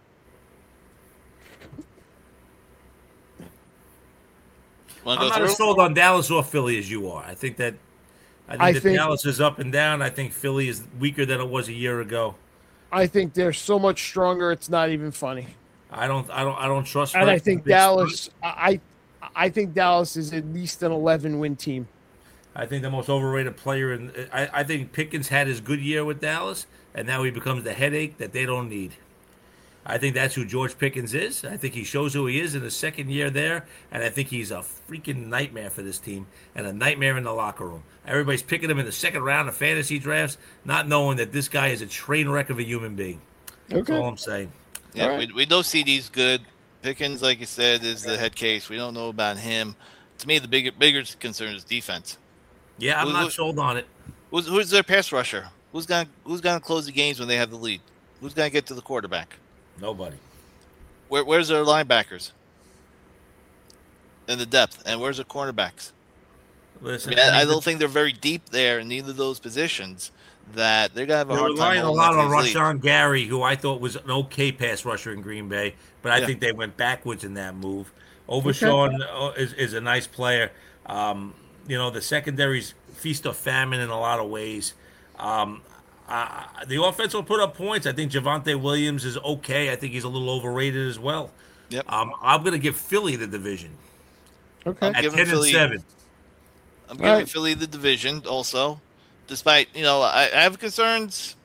I'm not as sold on Dallas or Philly as you are. I think Dallas is up and down. I think Philly is weaker than it was a year ago. I think they're so much stronger. It's not even funny. I don't trust. And I think Dallas. I think Dallas is at least an 11-win team. I think the most overrated player I think Pickens had his good year with Dallas, and now he becomes the headache that they don't need. I think that's who George Pickens is. I think he shows who he is in his second year there, and I think he's a freaking nightmare for this team and a nightmare in the locker room. Everybody's picking him in the second round of fantasy drafts, not knowing that this guy is a train wreck of a human being. That's all I'm saying. Yeah, right. we know CD's good. Pickens, like you said, is the head case. We don't know about him. To me, the bigger concern is defense. Yeah, I'm not sold on it. Who's their pass rusher? Who's gonna close the games when they have the lead? Who's gonna get to the quarterback? Nobody. Where's their linebackers? And the depth, and where's the cornerbacks? Listen, I don't think they're very deep there in either of those positions. That they're gonna have a hard time. They're relying a lot on Rashawn Gary, who I thought was an okay pass rusher in Green Bay, but I think they went backwards in that move. Overshawn is a nice player. The secondary's feast or famine in a lot of ways. The offense will put up points. I think Javonte Williams is okay. I think he's a little overrated as well. Yep. I'm going to give Philly the division. Okay. At 10-7. I'm giving Philly the division also. Despite, I have concerns.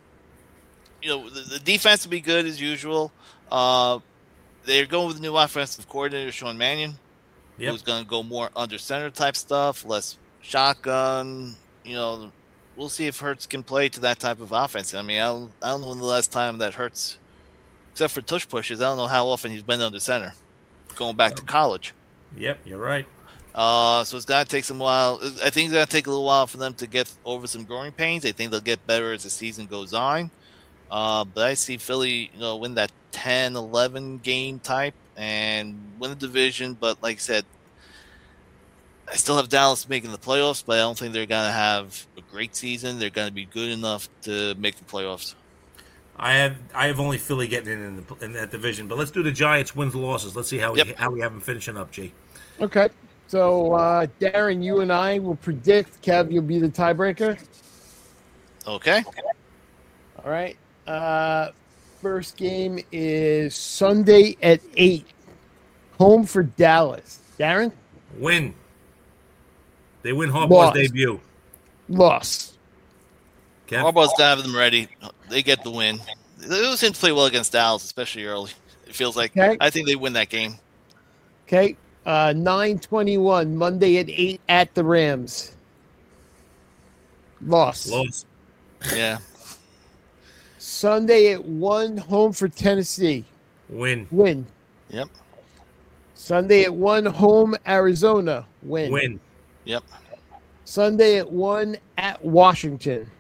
The defense will be good as usual. They're going with the new offensive coordinator, Sean Mannion, who's going to go more under center type stuff, less shotgun. We'll see if Hurts can play to that type of offense. I mean, I don't know when the last time that Hurts, except for tush pushes, I don't know how often he's been under center, going back to college. Yep, you're right. So it's gonna take some while. I think it's gonna take a little while for them to get over some growing pains. I think they'll get better as the season goes on. But I see Philly, win that 10-11 game type and win the division. But like I said, I still have Dallas making the playoffs, but I don't think they're gonna have a great season. They're gonna be good enough to make the playoffs. I have only Philly getting in that division, but let's do the Giants wins losses. Let's see how we have them finishing up, G. Okay. So Darren, you and I will predict. Kev, you'll be the tiebreaker. Okay. All right. First game is Sunday at 8. Home for Dallas. Darren? Win. They win Harbaugh's Loss. debut. Loss. Kev? Harbaugh's got them ready. They get the win. They seem to play well against Dallas, especially early. It feels like. Okay. I think they win that game. Okay. 9:21, Monday at 8 at the Rams. Loss. Yeah. Sunday at 1, home for Tennessee. Win. Win. Yep. Sunday at 1, home Arizona. Win. Win. Yep. Sunday at 1 at Washington.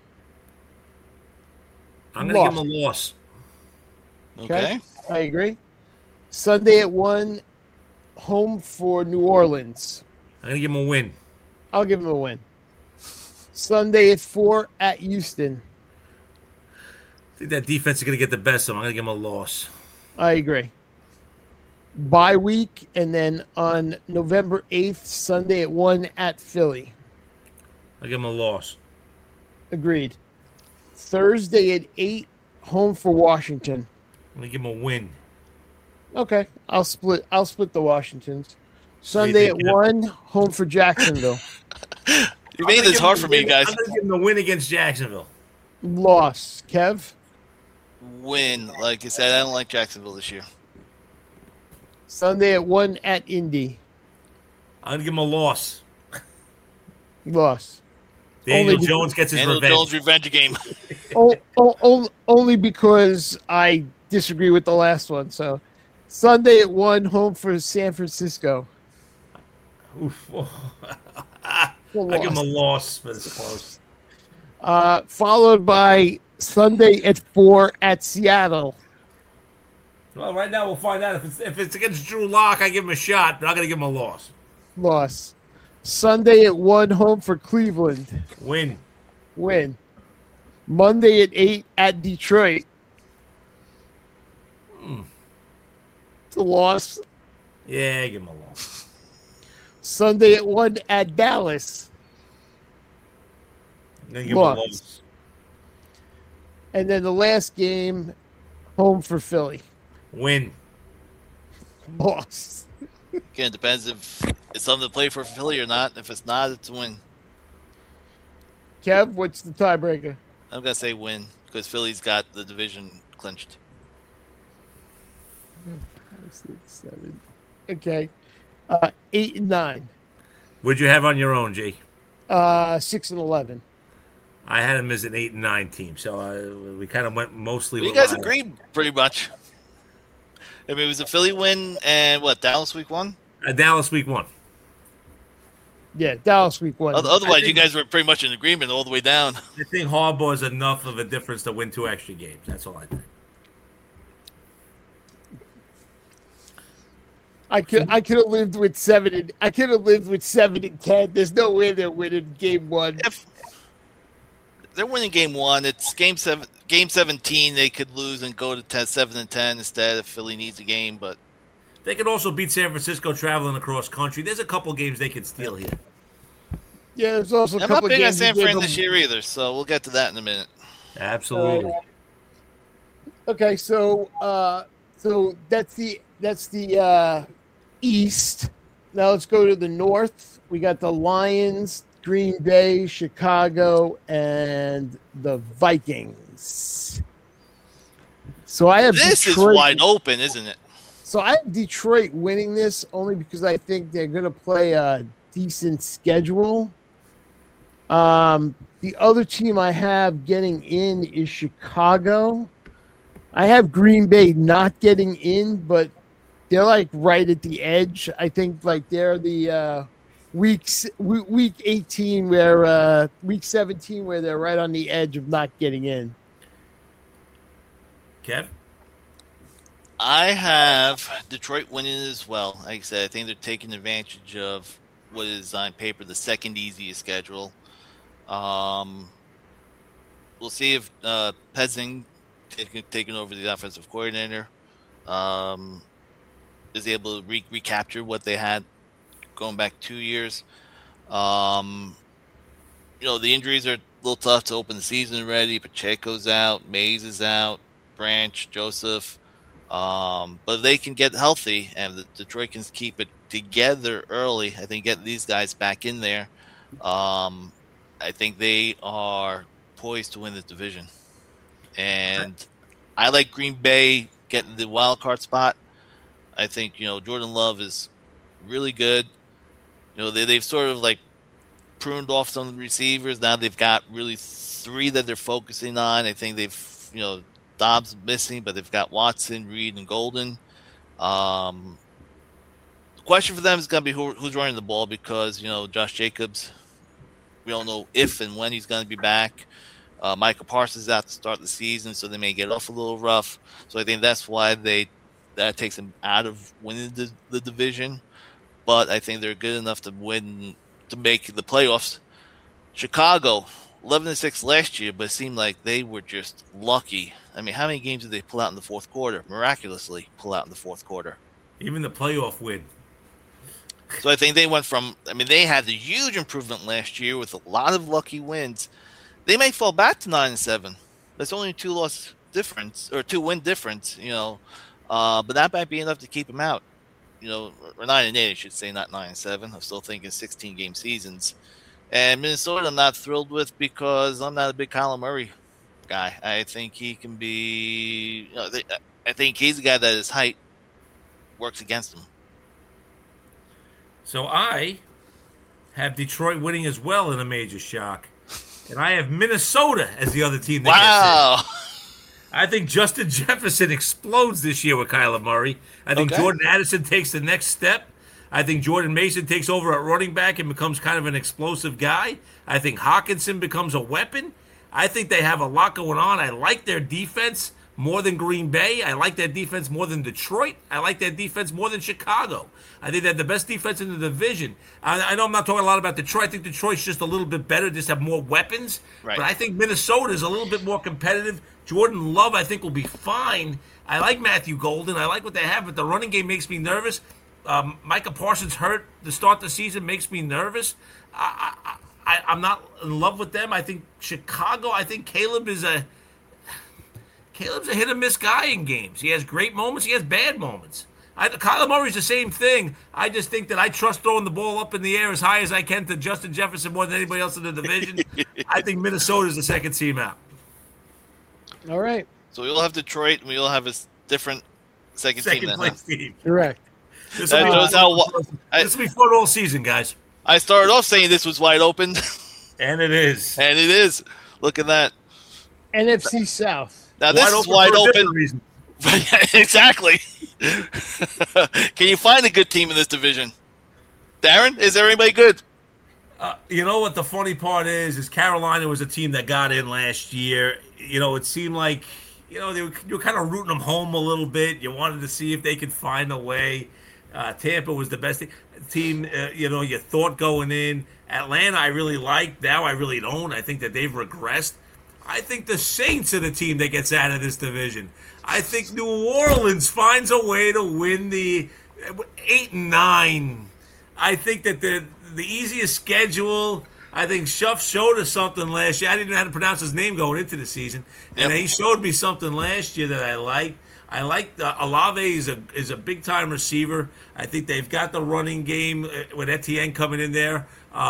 I'm going to give them a loss. Okay. I agree. Sunday at 1, home for New Orleans. I'm going to give them a win. I'll give them a win. Sunday at 4 at Houston. I think that defense is going to get the best of them. I'm going to give them a loss. I agree. Bye week, and then on November 8th, Sunday at 1 at Philly. I'll give them a loss. Agreed. Thursday at 8, home for Washington. I'm going to give them a win. Okay, I'll split the Washingtons. Sunday at 1, home for Jacksonville. You made this hard for me, guys. I'm going to give them a win against Jacksonville. Loss. Kev? Win. Like I said, I don't like Jacksonville this year. Sunday at 1 at Indy. I'm going to give them a loss. Loss. Daniel Jones gets his Daniel revenge. Jones revenge game. Only because I disagree with the last one. So, Sunday at 1, home for San Francisco. Oof. I give them a loss, but it's close. Followed by Sunday at 4 at Seattle. Well, right now we'll find out. If it's against Drew Lock, I give him a shot, but I'm going to give him a loss. Loss. Sunday at 1, home for Cleveland. Win. Monday at 8 at Detroit. It's a loss. Yeah, give him a loss. Sunday at 1 at Dallas. I'm going to give him a loss. And then the last game, home for Philly. Win. Loss. Again, it depends if it's something to play for Philly or not. If it's not, it's a win. Kev, what's the tiebreaker? I'm going to say win because Philly's got the division clinched. 6, 7. Okay. 8 and 9. What'd you have on your own, G? 6 and 11. I had him as an 8 and 9 team, so we kind of went mostly. You guys agreed pretty much. I mean, it was a Philly win and Dallas week 1? Dallas week 1. Yeah, Dallas week 1. Otherwise, you guys were pretty much in agreement all the way down. I think Harbaugh is enough of a difference to win 2 extra games. That's all I think. I could have lived with 7 and 10. There's no way they're winning game 1. If they're winning game 1, it's game 17. They could lose and go to 7-10 instead if Philly needs a game. But they could also beat San Francisco traveling across country. There's a couple games they could steal here. Yeah, there's also a I'm couple not big on games San Fran this year either, so we'll get to that in a minute. Absolutely. Okay, so that's the East. Now let's go to the North. We got the Lions, Green Bay, Chicago, and the Vikings. So I have This Detroit, is wide open, isn't it? So I have Detroit winning this only because I think they're going to play a decent schedule. The other team I have getting in is Chicago. I have Green Bay not getting in, but they're like right at the edge. I think like they're the week 18 where week 17 where they're right on the edge of not getting in. Kev? I have Detroit winning as well. Like I said, I think they're taking advantage of what is on paper the second easiest schedule. We'll see if Pezzing, taking over the offensive coordinator, is able to recapture what they had going back 2 years. The injuries are a little tough to open the season already. Pacheco's out, Mays is out, Branch, Joseph. But if they can get healthy and the Detroit can keep it together early, I think get these guys back in there. I think they are poised to win the division. And I like Green Bay getting the wild card spot. I think, Jordan Love is really good. They've sort of like pruned off some of the receivers. Now they've got really three that they're focusing on. I think they've, Dobbs missing, but they've got Watson, Reed, and Golden. The question for them is going to be who's running the ball because, Josh Jacobs, we don't know if and when he's going to be back. Michael Parsons is out to start the season, so they may get off a little rough. So I think that's why that takes them out of winning the division. But I think they're good enough to make the playoffs. Chicago, 11-6 last year, but it seemed like they were just lucky. I mean, how many games did they pull out in the fourth quarter? Miraculously pull out in the fourth quarter. Even the playoff win. So I think they went they had a huge improvement last year with a lot of lucky wins. They may fall back to 9-7. That's only a 2-loss difference or 2-win difference, but that might be enough to keep them out. Or 9-8, I should say, not 9-7. I'm still thinking 16-game seasons. And Minnesota, I'm not thrilled with because I'm not a big Kyler Murray guy. I think he can be. I think he's a guy that his height works against him. So I have Detroit winning as well in a major shock, and I have Minnesota as the other team. Wow. Gets it. I think Justin Jefferson explodes this year with Kyler Murray. I think Jordan Addison takes the next step. I think Jordan Mason takes over at running back and becomes kind of an explosive guy. I think Hawkinson becomes a weapon. I think they have a lot going on. I like their defense more than Green Bay. I like their defense more than Detroit. I like their defense more than Chicago. I think they have the best defense in the division. I know I'm not talking a lot about Detroit. I think Detroit's just a little bit better, just have more weapons. Right. But I think Minnesota is a little bit more competitive. Jordan Love, I think, will be fine. I like Matthew Golden. I like what they have, but the running game makes me nervous. Micah Parsons hurt to start the season makes me nervous. I'm not in love with them. I think Chicago, Caleb's a hit-or-miss guy in games. He has great moments. He has bad moments. Kyler Murray's the same thing. I just think that I trust throwing the ball up in the air as high as I can to Justin Jefferson more than anybody else in the division. I think Minnesota's the second team out. All right. So we all have Detroit, and we all have a different second team. Second place team. Correct. This will be fun all season, guys. I started off saying this was wide open. And it is. And it is. Look at that. NFC South. Now this is wide open. Exactly. Can you find a good team in this division? Darren, is there anybody good? You know what the funny part is Carolina was a team that got in last year. It seemed like, you were kind of rooting them home a little bit. You wanted to see if they could find a way. Tampa was the best team, you thought going in. Atlanta I really liked. Now I really don't. I think that they've regressed. I think the Saints are the team that gets out of this division. I think New Orleans finds a way to win the 8-9. I think that the easiest schedule. I think Schuff showed us something last year. I didn't know how to pronounce his name going into the season, and he showed me something last year that I liked. I like Olave is a big time receiver. I think they've got the running game with Etienne coming in there.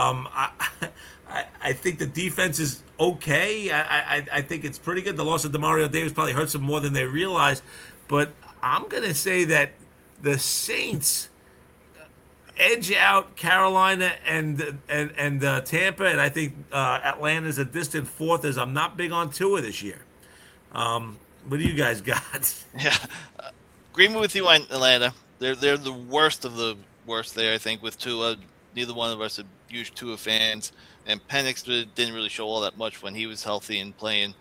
I think the defense is okay. I think it's pretty good. The loss of Demario Davis probably hurts them more than they realize. But I'm going to say that the Saints edge out Carolina and Tampa, and I think Atlanta's a distant fourth, as I'm not big on Tua this year. What do you guys got? Yeah, agreement with you on Atlanta. They're the worst of the worst there, I think, with Tua. neither one of us are huge Tua fans, and Penix didn't really show all that much when he was healthy and playing.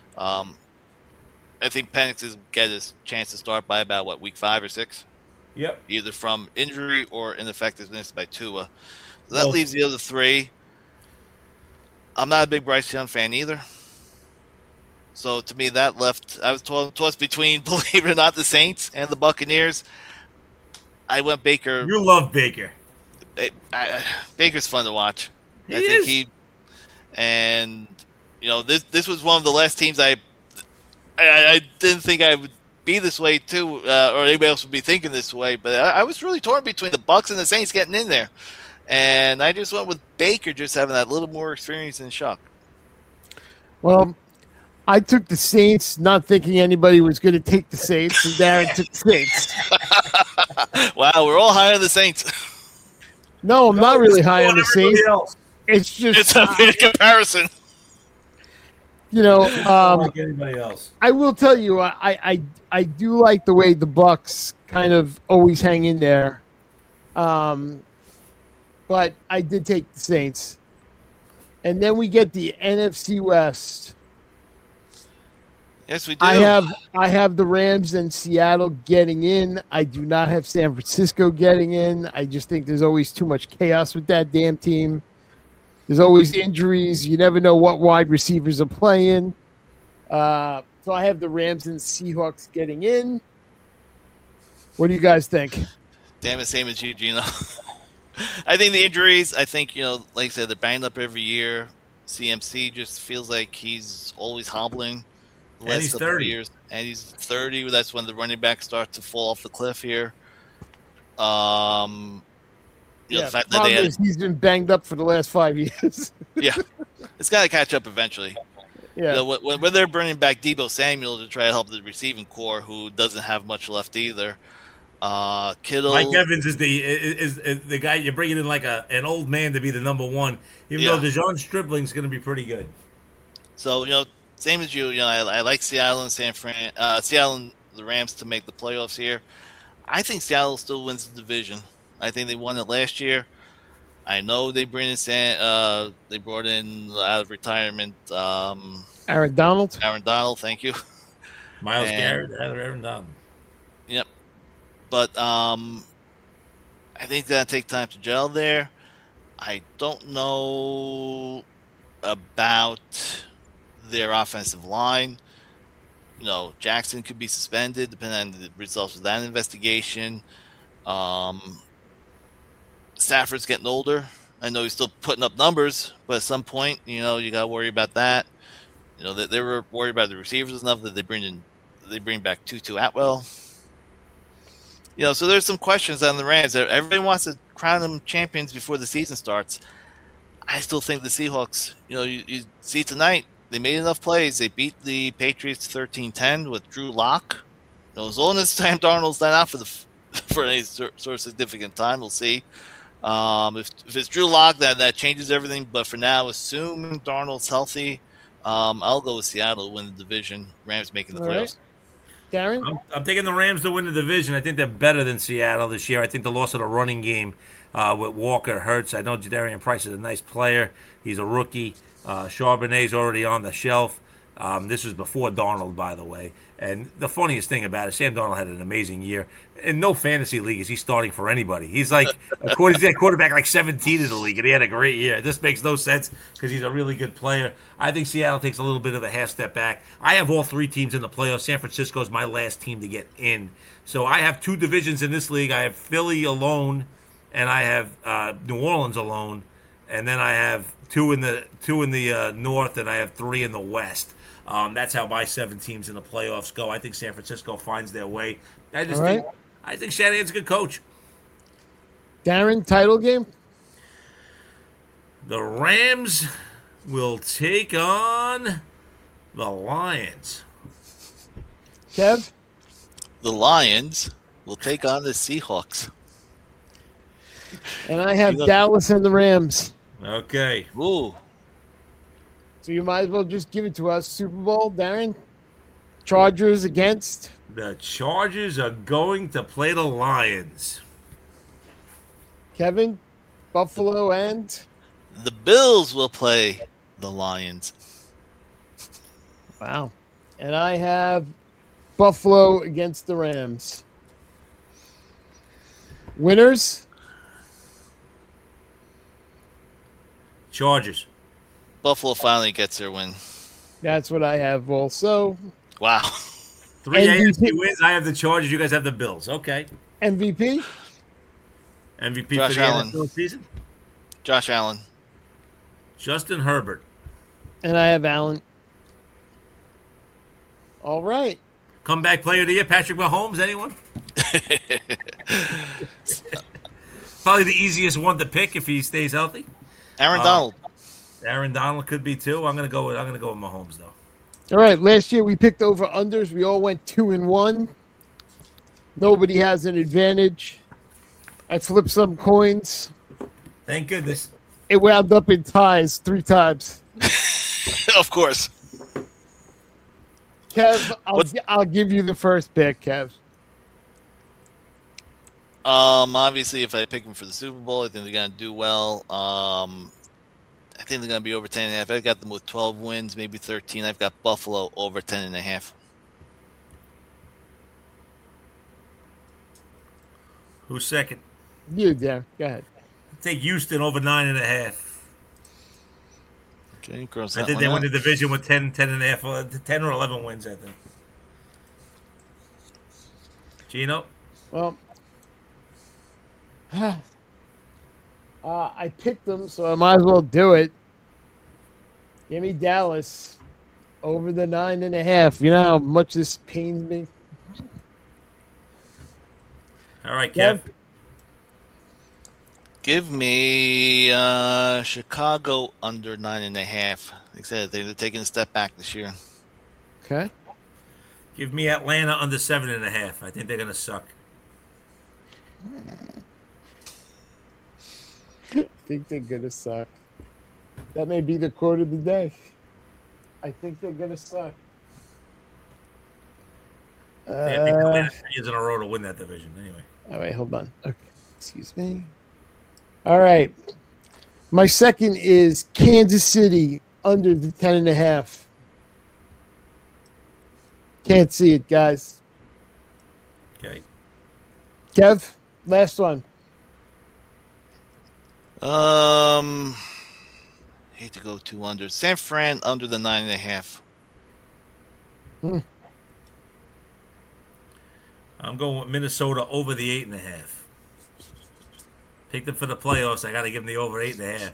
I think Penix is get his chance to start by about week 5 or 6. Yep. Either from injury or ineffectiveness by Tua. So that leaves the other 3. I'm not a big Bryce Young fan either. So to me, that left. I was tossed between, believe it or not, the Saints and the Buccaneers. I went Baker. You love Baker. Baker's fun to watch. He is. This was one of the last teams I didn't think I would be this way too, or anybody else would be thinking this way. But I was really torn between the Bucs and the Saints getting in there, and I just went with Baker, just having that little more experience in Shock. Well, I took the Saints, not thinking anybody was going to take the Saints, and Darren took the Saints. Wow, we're all high on the Saints. No, I'm not really high on the Saints. It's just it's a big comparison. Like anybody else. I will tell you, I do like the way the Bucs kind of always hang in there. But I did take the Saints. And then we get the NFC West. Yes, we do. I have the Rams and Seattle getting in. I do not have San Francisco getting in. I just think there's always too much chaos with that damn team. There's always injuries. You never know what wide receivers are playing. So I have the Rams and Seahawks getting in. What do you guys think? Damn it, same as you, Gino. I think the injuries, like I said, they're banged up every year. CMC just feels like he's always hobbling. And he's 30. Years. And he's 30. That's when the running backs start to fall off the cliff here. The fact that he's been banged up for the last 5 years. Yeah. It's got to catch up eventually. Yeah. When they're bringing back Deebo Samuel to try to help the receiving core, who doesn't have much left either. Kittle. Mike Evans is the guy you're bringing in like an old man to be the number one, even though DeJon Stribling's going to be pretty good. So, same as you, I like Seattle and Seattle and the Rams to make the playoffs here. I think Seattle still wins the division. I think they won it last year. I know they brought in out of retirement Aaron Donald. Aaron Donald, thank you. Myles Garrett, Aaron Donald. Yep. But I think that'll take time to gel there. I don't know about their offensive line. Jackson could be suspended depending on the results of that investigation. Stafford's getting older. I know he's still putting up numbers, but at some point, you got to worry about that. They were worried about the receivers enough that they bring back Tutu Atwell. So there's some questions on the Rams. Everybody wants to crown them champions before the season starts. I still think the Seahawks, you see tonight, they made enough plays. They beat the Patriots 13-10 with Drew Lock. As long as Sam Darnold's not out for any sort of significant time, we'll see. If it's Drew Lock, that changes everything. But for now, assuming Darnold's healthy, I'll go with Seattle to win the division. Rams making the playoffs. Right. Darren? I'm taking the Rams to win the division. I think they're better than Seattle this year. I think the loss of the running game with Walker hurts. I know Jadarian Price is a nice player. He's a rookie. Charbonnet's already on the shelf. This was before Darnold, by the way. And the funniest thing about it, Sam Darnold had an amazing year. In no fantasy league is he starting for anybody. He's like a quarterback like 17 in the league, and he had a great year. This makes no sense because he's a really good player. I think Seattle takes a little bit of a half step back. I have all 3 teams in the playoffs. San Francisco is my last team to get in. So I have 2 divisions in this league. I have Philly alone, and I have New Orleans alone, and then I have 2 in the North, and I have 3 in the West. That's how my 7 teams in the playoffs go. I think San Francisco finds their way. I think Shanahan's a good coach. Darren, title game? The Rams will take on the Lions. Kev? The Lions will take on the Seahawks. And I have Dallas and the Rams. Okay. Ooh. So you might as well just give it to us. Super Bowl, Darren? Chargers against? The Chargers are going to play the Lions. Kevin? Buffalo and The Bills will play the Lions. wow. And I have Buffalo against the Rams. Winners? Chargers. Buffalo finally gets their win. That's what I have also. Wow. 3 MVP. AFC wins. I have the Chargers. You guys have the Bills. Okay. MVP? MVP Josh for the Allen. NFL season? Josh Allen. Justin Herbert. And I have Allen. All right. Comeback player of the year, Patrick Mahomes. Anyone? Probably the easiest one to pick if he stays healthy. Aaron Donald. Aaron Donald could be too. I'm gonna go with Mahomes though. All right. Last year we picked over unders. We all went 2-1. Nobody has an advantage. I flipped some coins. Thank goodness. It wound up in ties 3 times. Of course. Kev, I'll give you the first pick, Kev. Obviously, if I pick them for the Super Bowl, I think they're gonna do well. I think they're gonna be over 10.5. I've got them with 12 wins, maybe 13. I've got Buffalo over 10.5. Who's second? You, Dan. Go ahead. Take Houston over 9.5. Okay, cross I that think one they out. win the division with 10.5, 10 or 11 wins. I think. Gino. Well, I picked them, so I might as well do it. Give me Dallas over the 9.5. You know how much this pains me? All right, Kev. Give me Chicago under 9.5. Like I said, they're taking a step back this year. Okay. Give me Atlanta under 7.5. I think they're gonna suck. I think they're going to suck. That may be the quote of the day. I think they're going to suck. I think Atlanta 3 years in a row to win that division. Anyway. All right, hold on. Okay. Excuse me. All right. My second is Kansas City under the 10.5. Can't see it, guys. Okay. Kev, last one. Hate to go 2 under. San Fran under the 9.5. I'm going with Minnesota over the 8.5. Pick them for the playoffs. I got to give them the over 8.5.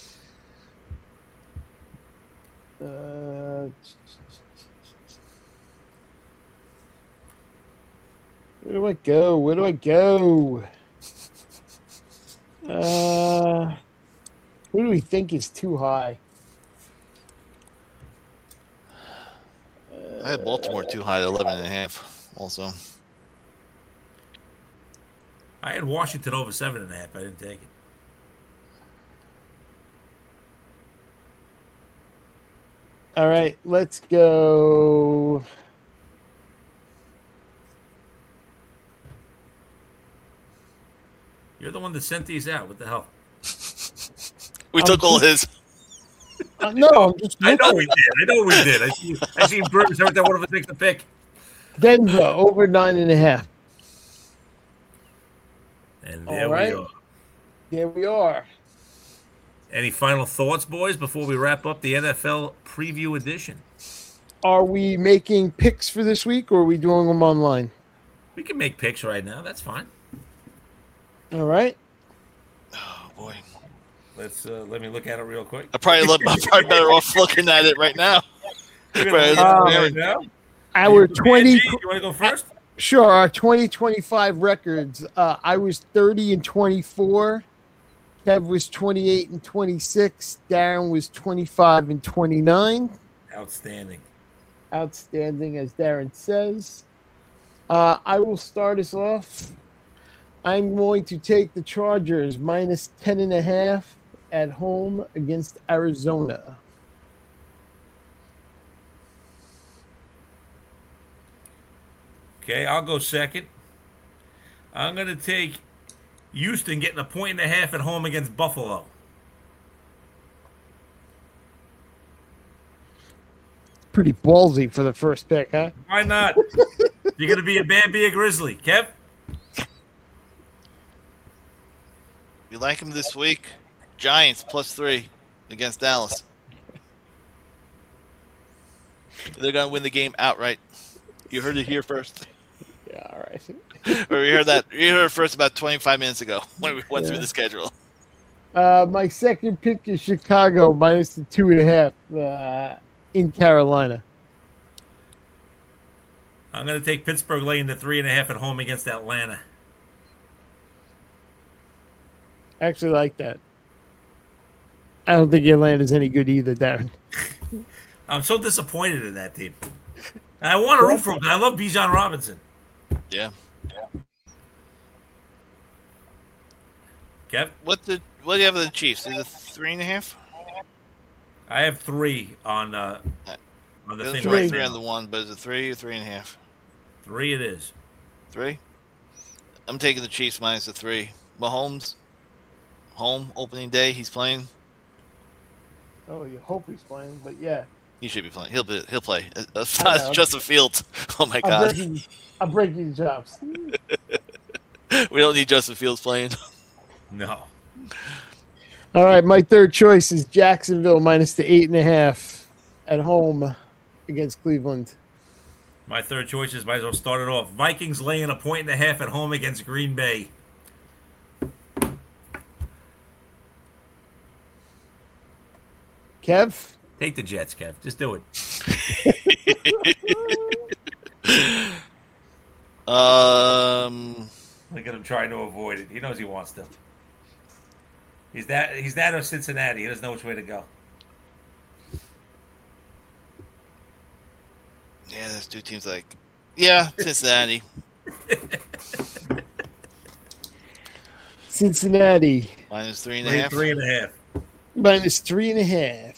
Where do I go? Where do I go? Who do we think is too high? I had Baltimore too high at 11.5 also. I had Washington over 7.5. I didn't take it. All right, let's go. You're the one that sent these out. What the hell? We took all his. No, I'm just I know we did. I seen Bruce every time one of us makes a pick. Denver over 9.5. And there All right. we are. There we are. Any final thoughts, boys, before we wrap up the NFL preview edition? Are we making picks for this week, or are we doing them online? We can make picks right now. That's fine. All right. Oh boy. Let me look at it real quick. I'm probably better off looking at it right now. Right now? Our 20. You want to go first? Sure. Our 2025 records. I was 30-24. Kev was 28-26. Darren was 25-29. Outstanding. Outstanding, as Darren says. I will start us off. I'm going to take the Chargers minus 10.5 at home against Arizona. Okay, I'll go second. I'm going to take Houston getting a 1.5 at home against Buffalo. Pretty ballsy for the first pick, huh? Why not? You're going to be a bad be a Grizzly. Kev? You like him this week? Giants +3 against Dallas. They're going to win the game outright. You heard it here first. Yeah, all right. Or you heard that. You heard it first about 25 minutes ago when we went through the schedule. My second pick is Chicago minus the 2.5 in Carolina. I'm going to take Pittsburgh laying the 3.5 at home against Atlanta. I actually like that. I don't think Atlanta's any good either, Darren. I'm so disappointed in that team. I want to root for him. I love Bijan Robinson. Yeah. Kev? What do you have with the Chiefs? Is it 3.5? I have 3 on the There's thing. 3 Right on now. the one, but is it 3 or 3.5? 3 it is. 3? I'm taking the Chiefs minus the 3. Mahomes, home, opening day, he's playing. Oh, you hope he's playing, but yeah. He should be playing. He'll play. It's not Justin Fields. Oh, my I'm God. breaking the jobs. We don't need Justin Fields playing. No. All right, my third choice is Jacksonville minus the 8.5 at home against Cleveland. My third choice is, might as well start it off. Vikings laying a 1.5 at home against Green Bay. Kev? Take the Jets, Kev. Just do it. Look at him trying to avoid it. He knows he wants to. He's that of Cincinnati. He doesn't know which way to go. Yeah, there's two teams like, yeah, Cincinnati. Cincinnati Minus 3.5. 3.5. minus 3.5.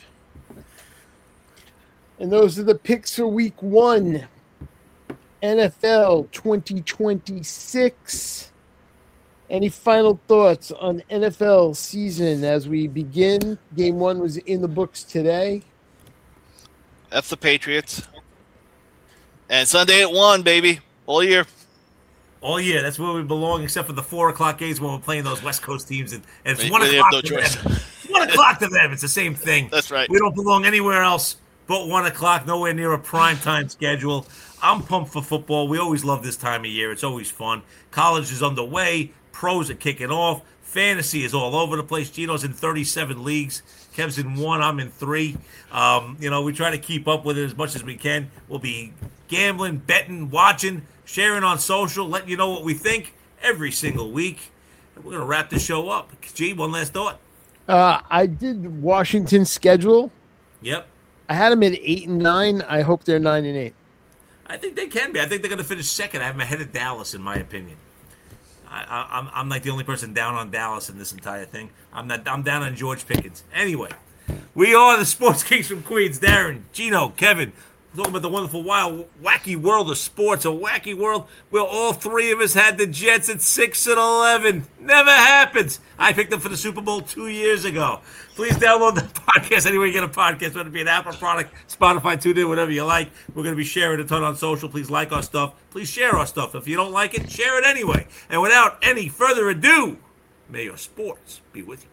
And those are the picks for week 1. NFL 2026. Any final thoughts on NFL season as we begin? Game 1 was in the books today. F the Patriots. And Sunday at 1, baby. All year. All year. That's where we belong, except for the 4 o'clock games when we're playing those West Coast teams. And it's We- 1 we o'clock have no to choice. them. 1 o'clock to them. It's the same thing. That's right. We don't belong anywhere else but 1 o'clock, nowhere near a prime time schedule. I'm pumped for football. We always love this time of year. It's always fun. College is underway. Pros are kicking off. Fantasy is all over the place. Gino's in 37 leagues. Kev's in 1. I'm in 3. We try to keep up with it as much as we can. We'll be gambling, betting, watching, sharing on social, letting you know what we think every single week. And we're going to wrap this show up. G, one last thought. I did Washington's schedule. Yep. I had them at 8 and 9. I hope they're 9 and 8. I think they can be. I think they're going to finish second. I have them ahead of Dallas, in my opinion. I'm like the only person down on Dallas in this entire thing. I'm down on George Pickens. Anyway, we are the Sports Kings from Queens. Darren, Gino, Kevin. We're talking about the wonderful, wild, wacky world of sports. A wacky world where all 3 of us had the Jets at 6 and 11. Never happens. I picked them for the Super Bowl 2 years ago. Please download the podcast anywhere you get a podcast, whether it be an Apple product, Spotify, TuneIn, whatever you like. We're going to be sharing a ton on social. Please like our stuff. Please share our stuff. If you don't like it, share it anyway. And without any further ado, may your sports be with you.